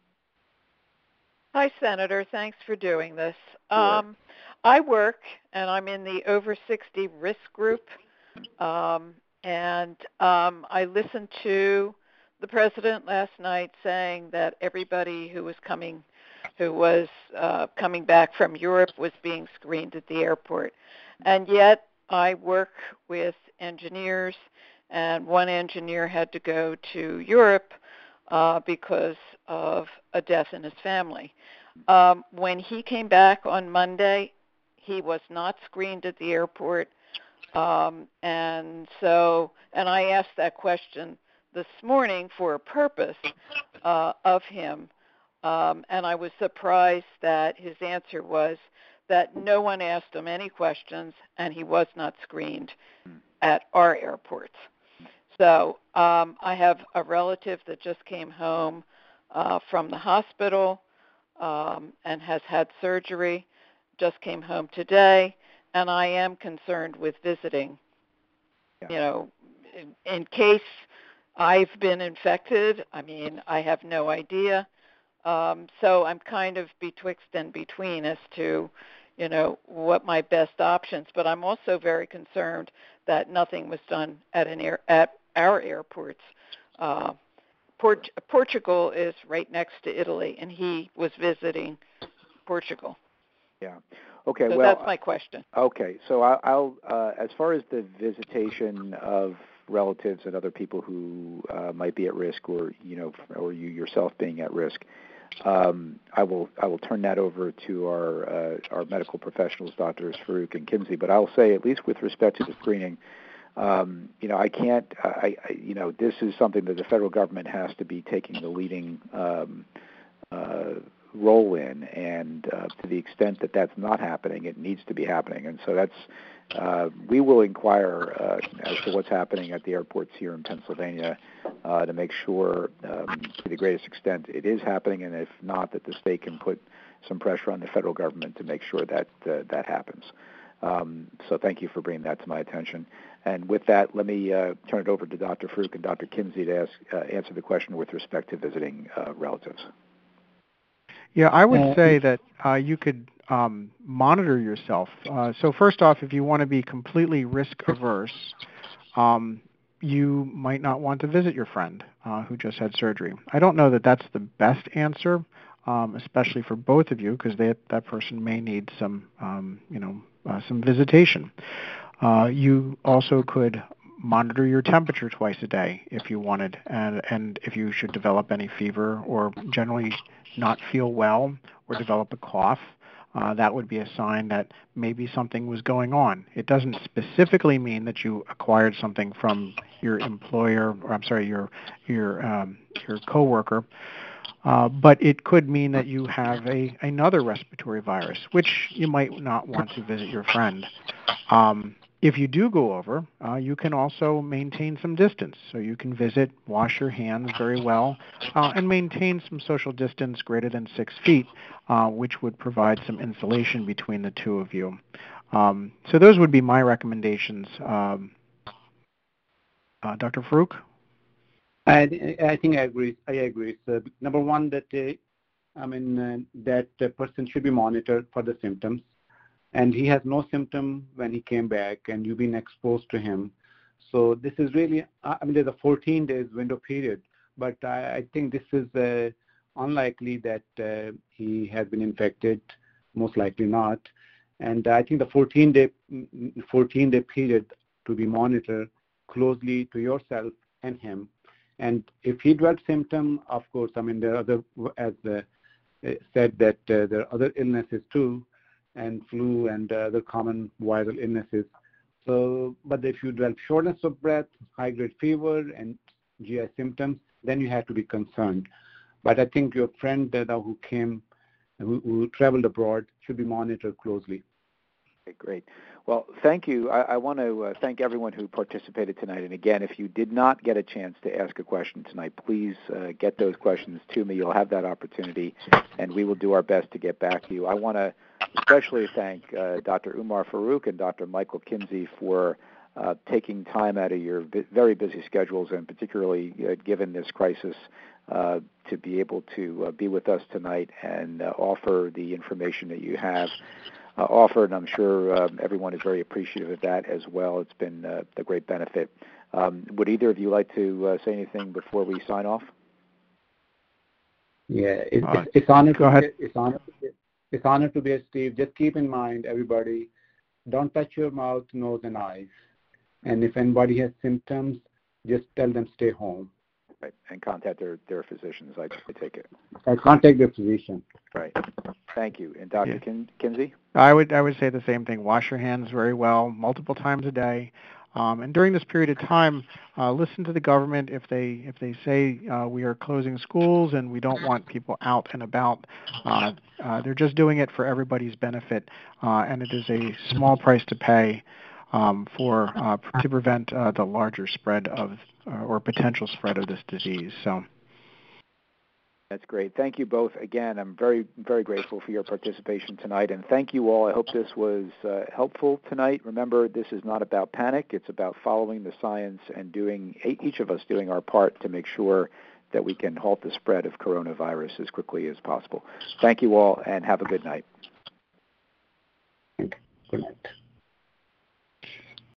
R: Hi, Senator. Thanks for doing this. Um, I work, and I'm in the over sixty risk group, um, and um, I listened to the president last night saying that everybody who was coming, who was uh, coming back from Europe was being screened at the airport, and yet I work with engineers, and one engineer had to go to Europe uh, because of a death in his family. Um, when he came back on Monday, he was not screened at the airport, um, and so, and I asked that question this morning for a purpose uh, of him, um, and I was surprised that his answer was that no one asked him any questions, and he was not screened at our airports. So um, I have a relative that just came home uh, from the hospital um, and has had surgery, just came home today, and I am concerned with visiting, yeah. you know, in, in case I've been infected. I mean, I have no idea. Um, so I'm kind of betwixt and between as to, you know, what my best options. But I'm also very concerned that nothing was done at an air, at our airports. Uh, Port- Portugal is right next to Italy, and he was visiting Portugal.
A: Yeah. Okay.
R: So
A: well,
R: that's my question.
A: Okay. So I, I'll, uh, as far as the visitation of relatives and other people who uh, might be at risk, or you know, or you yourself being at risk, um, I will I will turn that over to our uh, our medical professionals, Doctors Farouk and Kinsey. But I'll say, at least with respect to the screening, um, you know, I can't. I, I you know, this is something that the federal government has to be taking the leading um, uh, role in, and uh, to the extent that that's not happening, it needs to be happening. And so that's. Uh, we will inquire uh, as to what's happening at the airports here in Pennsylvania uh, to make sure, um, to the greatest extent, it is happening, and if not, that the state can put some pressure on the federal government to make sure that uh, that happens. Um, so thank you for bringing that to my attention. And with that, let me uh, turn it over to Doctor Farouk and Doctor Kinsey to ask, uh, answer the question with respect to visiting uh, relatives.
C: Yeah, I would say that uh, you could um, monitor yourself. Uh, so first off, if you want to be completely risk averse, um, you might not want to visit your friend uh, who just had surgery. I don't know that that's the best answer, um, especially for both of you, because that person may need some, um, you know, uh, some visitation. Uh, you also could monitor your temperature twice a day if you wanted, and, and if you should develop any fever or generally not feel well or develop a cough, uh, that would be a sign that maybe something was going on. It doesn't specifically mean that you acquired something from your employer, or I'm sorry, your your um, your coworker. Uh, but it could mean that you have a another respiratory virus, which you might not want to visit your friend. Um, if you do go over, uh, you can also maintain some distance. So you can visit, wash your hands very well, uh, and maintain some social distance greater than six feet, uh, which would provide some insulation between the two of you. Um, so those would be my recommendations. Um, uh, Doctor Farooq?
B: I, I think I agree. I agree. So number one, that uh, I mean uh, that the person should be monitored for the symptoms, and he has no symptom when he came back, and you've been exposed to him. So this is really, I mean, there's a fourteen days window period, but I, I think this is uh, unlikely that uh, he has been infected. Most likely not, and I think the fourteen day fourteen day period to be monitored closely to yourself and him. And if he develops symptom, of course, I mean, there are other, as uh, said, that uh, there are other illnesses too, and flu and uh, other common viral illnesses. So, but if you develop shortness of breath, high-grade fever, and G I symptoms, then you have to be concerned. But I think your friend uh, who came, who, who traveled abroad, should be monitored closely.
A: Okay, great. Well, thank you. I, I want to uh, thank everyone who participated tonight. And again, if you did not get a chance to ask a question tonight, please uh, get those questions to me. You'll have that opportunity, and we will do our best to get back to you. I want to especially thank uh, Doctor Umar Farooq and Doctor Michael Kinsey for uh, taking time out of your bu- very busy schedules, and particularly uh, given this crisis, uh, to be able to uh, be with us tonight and uh, offer the information that you have Uh, offered, and I'm sure um, everyone is very appreciative of that as well. It's been uh, a great benefit. Um, would either of you like to uh, say anything before we sign off?
B: Yeah, it,
C: uh,
B: it's, it's honor.
C: Go
B: to
C: ahead.
B: Be, it's honor. To be, it's honor to be a Steve. Just keep in mind, everybody, don't touch your mouth, nose, and eyes. And if anybody has symptoms, just tell them stay home.
A: Right, and contact their, their physicians. I, I take it.
B: I contact their physician.
A: Right. Thank you. And Doctor Yeah. Kin- Kinsey?
C: I would I would say the same thing. Wash your hands very well, multiple times a day, um, and during this period of time, uh, listen to the government. If they if they say uh, we are closing schools and we don't want people out and about, uh, uh, they're just doing it for everybody's benefit, uh, and it is a small price to pay um, for uh, to prevent uh, the larger spread of uh, or potential spread of this disease. So.
A: That's great. Thank you both again. I'm very, very grateful for your participation tonight, and thank you all. I hope this was uh, helpful tonight. Remember, this is not about panic. It's about following the science and doing each of us doing our part to make sure that we can halt the spread of coronavirus as quickly as possible. Thank you all, and have a good night.
B: Good night.